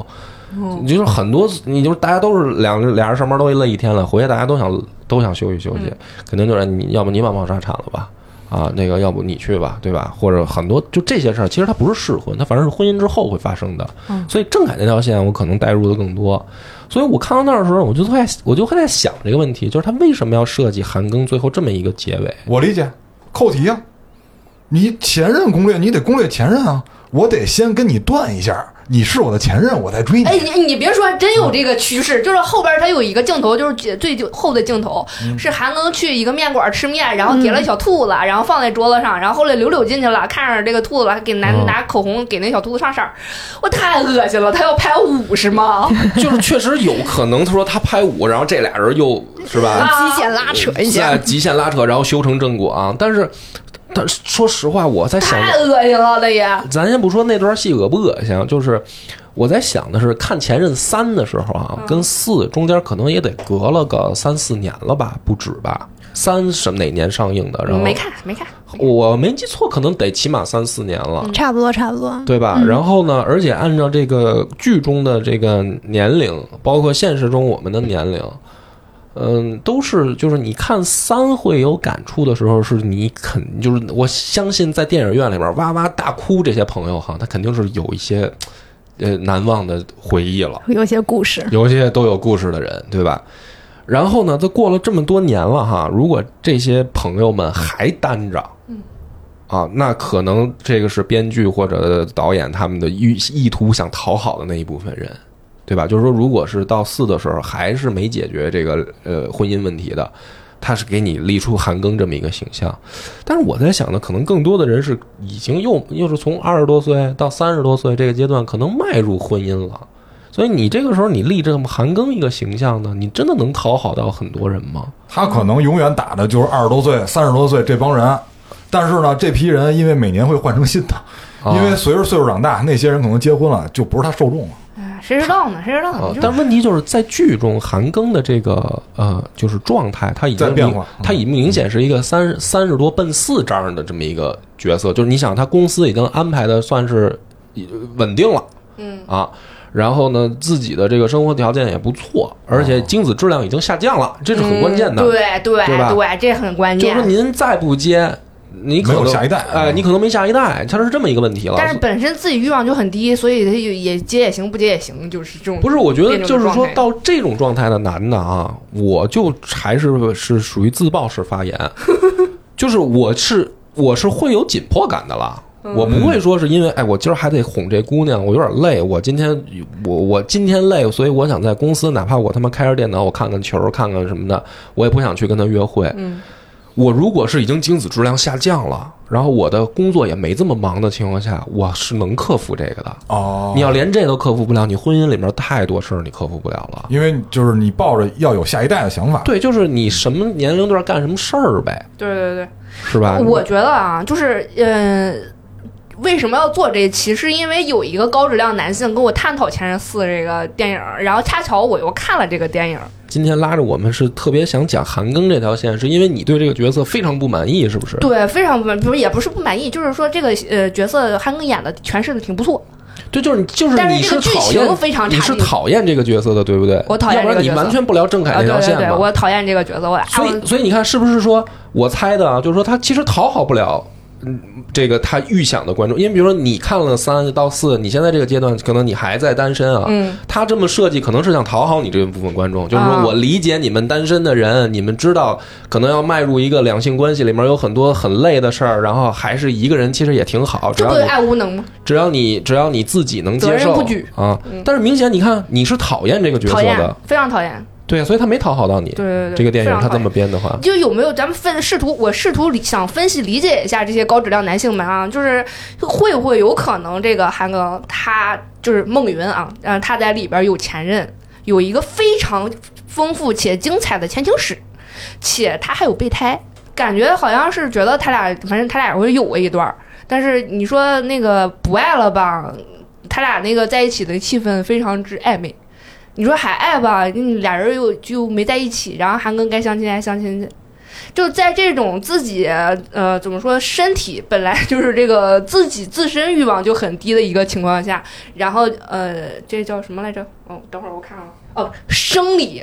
你就是很多，你就是大家都是俩人上班都累一天了，回去大家都想休息休息，肯定就是你要不你帮沙铲了吧，啊，那个要不你去吧，对吧？或者很多就这些事儿，其实它不是试婚，它反正是婚姻之后会发生的。所以郑恺那条线我可能带入的更多。所以我看到那儿的时候，我就会在想这个问题，就是他为什么要设计韩庚最后这么一个结尾？ 我理解，扣题啊！你前任攻略，你得攻略前任啊！我得先跟你断一下，你是我的前任，我再追你。 哎，你别说，真有这个趋势，就是后边他有一个镜头，就是最后的镜头，是韩庚去一个面馆吃面，然后叠了小兔子，然后放在桌子上，然后后来柳进去了，看着这个兔子，给拿口红给那小兔子上色儿，我太恶心了，他要拍5是吗？ 就是确实有可能，他说他拍5，然后这俩人又是吧， 极限拉扯一下， 极限拉扯，然后修成正果啊，但说实话，我在想， 太恶心了，那也。 咱先不说那段戏恶不恶心，就是我在想的是，看《前任3》的时候啊，跟4中间可能也得隔了个3、4年了吧，不止吧？3是哪年上映的？然后没看， 我没记错，可能得起码3、4年了， 差不多， 对吧？然后呢，而且按照这个剧中的这个年龄，包括现实中我们的年龄。都是就是你看3会有感触的时候，是你就是我相信在电影院里面哇哇大哭这些朋友哈，他肯定是有一些难忘的回忆了， 有些故事， 有些都有故事的人，对吧？然后呢，这过了这么多年了哈，如果这些朋友们还单着，啊，那可能这个是编剧或者导演他们的意图想讨好的那一部分人。对吧？就是说，如果是到4的时候还是没解决这个婚姻问题的，他是给你立出韩庚这么一个形象。但是我在想呢，可能更多的人是已经又是从20多岁到30多岁这个阶段，可能迈入婚姻了。所以你这个时候你立这么韩庚一个形象呢，你真的能讨好到很多人吗？ 他可能永远打的就是20多岁、30多岁这帮人，但是呢，这批人因为每年会换成新的，因为随着岁数长大，那些人可能结婚了，就不是他受众了。 谁知道呢？ 但问题就是在剧中，韩庚的这个就是状态，他已经变化，他已经明显是一个30多奔4这样的这么一个角色。就是你想，他公司已经安排的算是稳定了，然后呢，自己的这个生活条件也不错，而且精子质量已经下降了，这是很关键的。 对吧？这很关键。 就是说您再不接。你可能没有下一代， 你可能没下一代，它是这么一个问题了。 但是本身自己欲望就很低，所以他也接也行，不接也行，就是这种。 不是，我觉得就是说到这种状态的男的啊，我就还是属于自爆式发言，就是我是会有紧迫感的了。我不会说是因为我今儿还得哄这姑娘，我有点累，我今天累，所以我想在公司，哪怕我他妈开着电脑，我看看球，看看什么的，我也不想去跟他约会。我如果是已经精子质量下降了，然后我的工作也没这么忙的情况下，我是能克服这个的。你要连这都克服不了，你婚姻里面太多事儿你克服不了了。 因为就是你抱着要有下一代的想法。 对，就是你什么年龄段干什么事儿呗。 对， 是吧？ 我觉得啊，就是为什么要做这一期？是因为有一个高质量男性跟我探讨《前任4》这个电影，然后恰巧我又看了这个电影。 今天拉着我们是特别想讲韩庚这条线，是因为你对这个角色非常不满意，是不是？ 对，非常不满意，也不是不满意，就是说这个角色韩庚演的诠释的挺不错。 对，就是你是讨厌，你是讨厌这个角色的，对不对？ 我讨厌这个角色， 要不然你完全不聊郑恺那条线嘛。 对，我讨厌这个角色， 所以你看，是不是说我猜的啊？就是说他其实讨好不了。这个他预想的观众，因为比如说你看了3到4，你现在这个阶段可能你还在单身啊，他这么设计可能是想讨好你这部分观众，就是说我理解你们单身的人，你们知道可能要迈入一个两性关系里面有很多很累的事儿，然后还是一个人其实也挺好， 这不对爱无能吗？ 只要你自己能接受，责任不举啊。但是明显你看你是讨厌这个角色的， 非常讨厌。 对，所以他没讨好到你。 对， 这个电影他这么编的话， 就有没有咱们试图想分析理解一下这些高质量男性们啊，就是会不会有可能这个韩庚他就是孟云啊，他在里边有前任，有一个非常丰富且精彩的前情史，且他还有备胎，感觉好像是觉得他俩反正他俩会有过一段，但是你说那个不爱了吧，他俩那个在一起的气氛非常之暧昧。你说还爱吧，俩人又没在一起，然后韩庚该相亲还相亲去， 就在这种自己怎么说，身体本来就是这个自己自身欲望就很低的一个情况下，然后这叫什么来着？哦，等会儿我看啊，哦，生理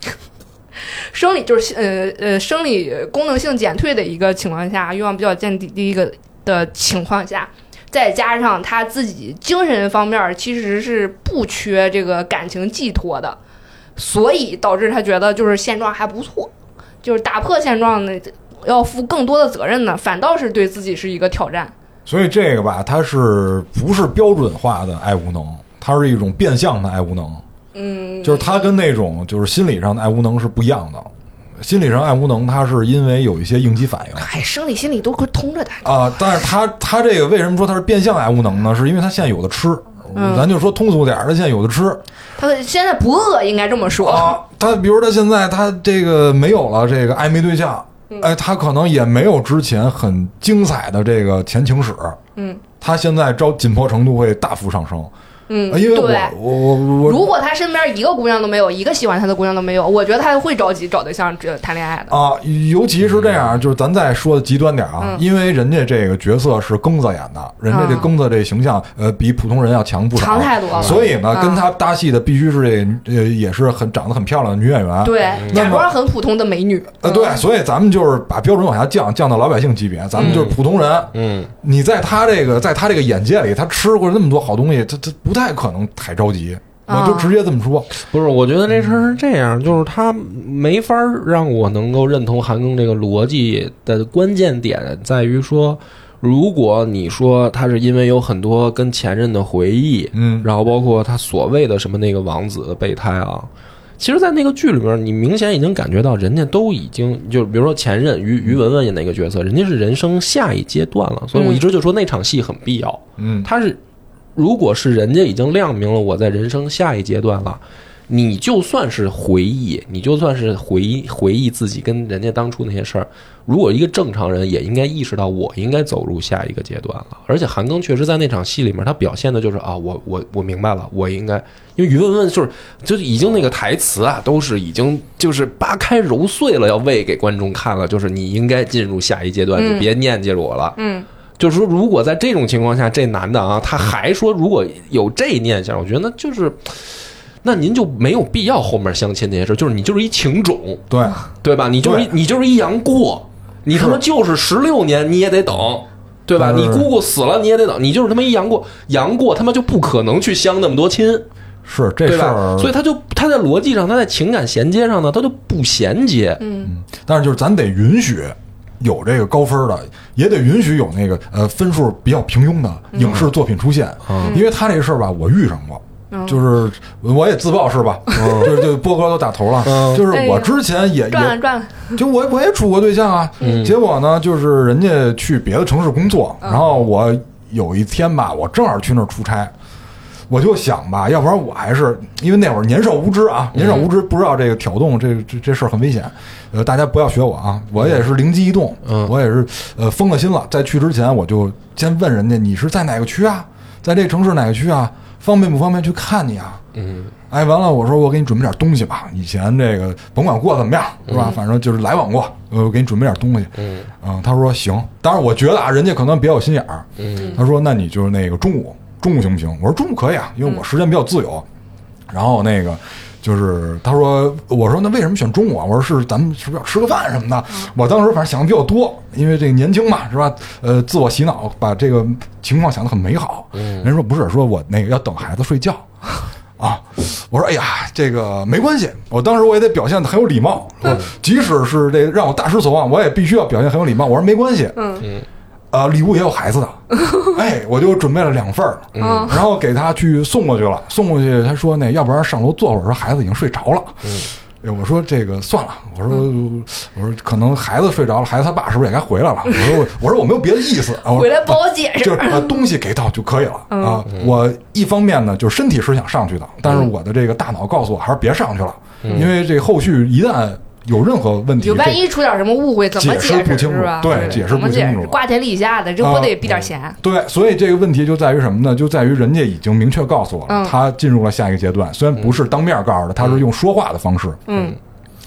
就是生理功能性减退的一个情况下，欲望比较降低一个的情况下。再加上他自己精神方面其实是不缺这个感情寄托的，所以导致他觉得就是现状还不错，就是打破现状呢，要负更多的责任呢，反倒是对自己是一个挑战。 所以这个吧，它是不是标准化的爱无能？它是一种变相的爱无能。就是它跟那种就是心理上的爱无能是不一样的。心理上爱无能，它是因为有一些应激反应。 生理心理都通着的啊。但是他这个为什么说他是变相爱无能呢？是因为他现在有的吃。咱就说通俗点，他现在有的吃。 他现在不饿，应该这么说啊。他比如他现在他这个没有了这个暧昧对象，他可能也没有之前很精彩的这个前情史。他现在紧迫程度会大幅上升。因为我如果他身边一个姑娘都没有，一个喜欢他的姑娘都没有，我觉得他会着急找对象谈恋爱的啊。尤其是这样，就是咱再说的极端点啊，因为人家这个角色是庚子演的，人家这庚子这形象比普通人要强不少， 强太多了。 所以呢，跟他搭戏的必须是也是长得很漂亮的女演员， 对，假装很普通的美女。 对，所以咱们就是把标准往下降到老百姓级别，咱们就是普通人。你在他这个眼界里，他吃过那么多好东西，他不太可能太着急，我就直接这么说。 不是，我觉得这事儿是这样，就是他没法让我能够认同韩庚这个逻辑的关键点在于说，如果你说他是因为有很多跟前任的回忆，然后包括他所谓的什么那个王子的备胎啊，其实在那个剧里面你明显已经感觉到人家都已经就比如说前任于文文演那个角色，人家是人生下一阶段了，所以我一直就说那场戏很必要。他是如果是人家已经亮明了我在人生下一阶段了，你就算是回忆，你就算是回忆自己跟人家当初那些事儿，如果一个正常人也应该意识到我应该走入下一个阶段了。而且韩庚确实在那场戏里面他表现的就是啊，我明白了，我应该，因为于文文就已经那个台词啊都是已经就是扒开揉碎了要喂给观众看了，就是你应该进入下一阶段，你别念记着我了。就是说如果在这种情况下这男的啊他还说如果有这念想，我觉得那就是那您就没有必要后面相亲这些事，就是你就是一情种，对吧？你就是一杨过，你他妈就是16年你也得等，对吧？你姑姑死了你也得等，你就是他妈一杨过他妈就不可能去相那么多亲， 是这事儿， 所以他在逻辑上，他在情感衔接上呢，他就不衔接。 但是就是咱得允许有这个高分的，也得允许有那个分数比较平庸的影视作品出现，因为他这事儿吧，我遇上过。就是我也自曝是吧？就波哥都打头了。就是我之前也赚了， 就我也处过对象啊。结果呢，就是人家去别的城市工作，然后我有一天吧，我正好去那儿出差。我就想吧，要不然我还是因为那会儿年少无知啊，年少无知不知道这个挑动这事儿很危险，大家不要学我啊，我也是灵机一动，我也是疯了心了，在去之前我就先问人家你是在哪个区啊，在这个城市哪个区啊，方便不方便去看你啊？完了我说我给你准备点东西吧，以前这个甭管过怎么样是吧，反正就是来往过，我给你准备点东西。他说行，当然我觉得啊，人家可能比较有心眼儿。他说那你就是那个中午行不行？我说中午可以啊，因为我时间比较自由。然后那个就是他说，我说那为什么选中午啊？我说是咱们是不是要吃个饭什么的？我当时反正想的比较多，因为这个年轻嘛是吧？自我洗脑，把这个情况想得很美好。人说不是，说我那个要等孩子睡觉。啊，我说哎呀，这个没关系。我当时我也得表现得很有礼貌，即使是这让我大失所望，我也必须要表现很有礼貌。我说没关系，礼物也有孩子的，我就准备了2份，然后给他去送过去了。送过去，他说那要不然上楼坐会儿，说孩子已经睡着了。我说这个算了，我说可能孩子睡着了，孩子他爸是不是也该回来了？我说我没有别的意思， 回来帮我解释， 就是东西给到就可以了啊。我一方面呢，就是身体是想上去的，但是我的这个大脑告诉我还是别上去了，因为这后续一旦有任何问题， 有万一出点什么误会，怎么解释是吧？对，解释不清楚， 瓜田李下的，这不得避点嫌？ 对，所以这个问题就在于什么呢？就在于人家已经明确告诉我了，他进入了下一个阶段，虽然不是当面告诉的，他是用说话的方式。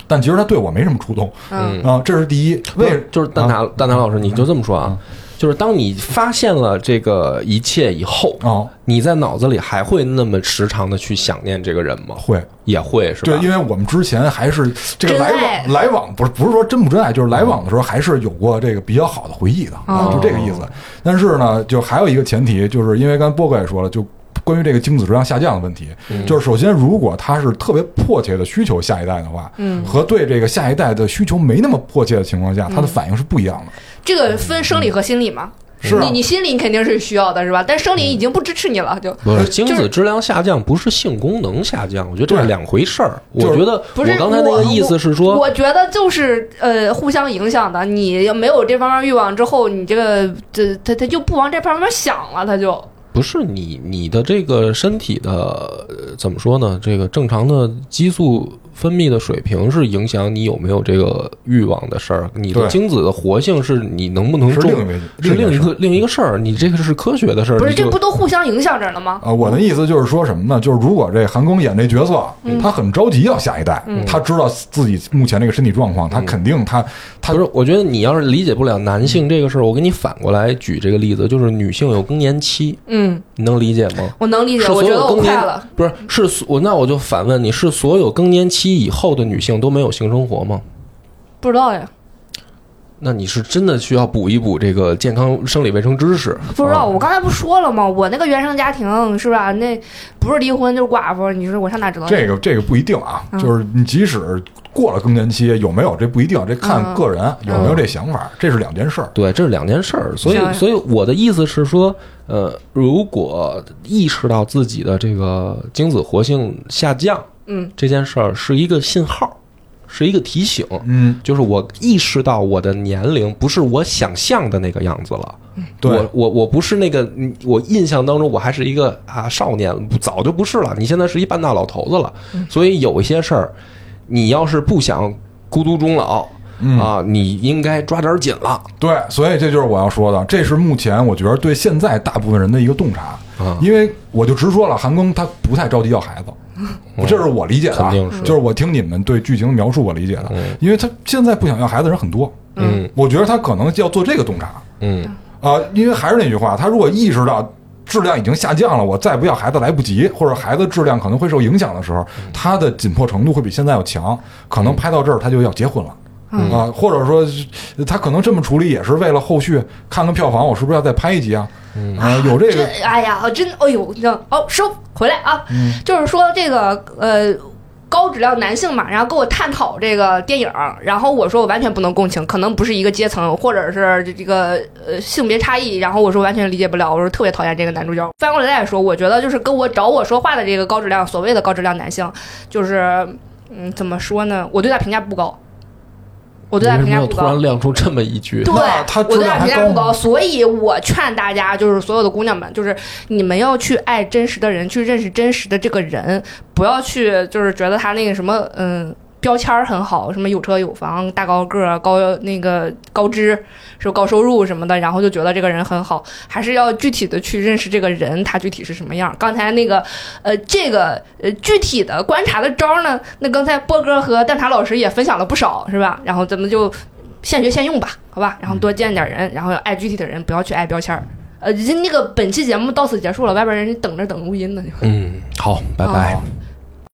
但其实他对我没什么触动。这是第一。 就是蛋挞老师，你就这么说啊。就是当你发现了这个一切以后，你在脑子里还会那么时常的去想念这个人吗？ 会， 也会是吧？ 对，因为我们之前还是这个来往，不是说真不真爱，就是来往的时候还是有过这个比较好的回忆的，就这个意思。但是呢，就还有一个前提，就是因为刚才波哥也说了，就关于这个精子质量下降的问题，就是首先，如果他是特别迫切的需求下一代的话，和对这个下一代的需求没那么迫切的情况下，他的反应是不一样的。 这个分生理和心理嘛。 是你心理你肯定是需要的，是吧？但生理已经不支持你了，就不是精子质量下降，不是性功能下降，我觉得这是两回事儿。我觉得不是， 我刚才那个意思是说， 我觉得就是互相影响的。你没有这方面欲望之后，你这个他就不往这方面想了，他就不是你的这个身体的怎么说呢？这个正常的激素分泌的水平是影响你有没有这个欲望的事儿，你的精子的活性是你能不能种，是另一个事儿，你这个是科学的事儿。 不是，这不都互相影响着了吗？ 我的意思就是说什么呢？就是如果这韩庚演这角色，他很着急要下一代，他知道自己目前这个身体状况，他肯定他不是。我觉得你要是理解不了男性这个事儿，我给你反过来举这个例子，就是女性有更年期，你能理解吗？ 我能理解，我觉得我快了。 不是那我就反问你，是所有更年期以后的女性都没有性生活吗？ 不知道呀。 那你是真的需要补一补这个健康生理卫生知识。 不知道，我刚才不说了吗？我那个原生家庭是吧？那不是离婚就是寡妇，你说我上哪知道？ 这个不一定啊，就是你即使过了更年期有没有这不一定，这看个人有没有这想法，这是两件事儿。 对，这是两件事儿。所以我的意思是说，如果意识到自己的这个精子活性下降，这件事儿是一个信号。是一个提醒，就是我意识到我的年龄不是我想象的那个样子了。 对， 我不是那个，我印象当中我还是一个少年，早就不是了。你现在是一半大老头子了，所以有一些事儿，你要是不想孤独终老。你应该抓点紧了。对， 所以这就是我要说的，这是目前我觉得对现在大部分人的一个洞察。因为我就直说了，韩庚他不太着急要孩子，这是我理解的，就是我听你们对剧情的描述我理解的，因为他现在不想要孩子的人很多。我觉得他可能要做这个洞察。因为还是那句话，他如果意识到质量已经下降了，我再不要孩子来不及，或者孩子质量可能会受影响的时候，他的紧迫程度会比现在要强，可能拍到这儿他就要结婚了。或者说他可能这么处理也是为了后续看看票房，我是不是要再拍一集啊？有这个， 哎呀，真，哎呦，收回来啊！就是说这个高质量男性嘛，然后跟我探讨这个电影，然后我说我完全不能共情，可能不是一个阶层，或者是这个性别差异，然后我说完全理解不了，我说特别讨厌这个男主角。翻过来再说，我觉得就是跟我找我说话的这个高质量，所谓的高质量男性，就是怎么说呢？我对他评价不高。我对他评价不高， 突然亮出这么一句， 对，我对他评价不高，所以我劝大家，就是所有的姑娘们，就是你们要去爱真实的人，去认识真实的这个人，不要去就是觉得他那个什么标签很好，什么有车有房、大高个、高知，是高收入什么的，然后就觉得这个人很好，还是要具体的去认识这个人，他具体是什么样。刚才那个这个具体的观察的招呢，那刚才波哥和蛋挞老师也分享了不少，是吧？然后咱们就现学现用吧，好吧？然后多见点人，然后要爱具体的人，不要去爱标签。那个本期节目到此结束了，外边人等着等录音呢。 好，拜拜。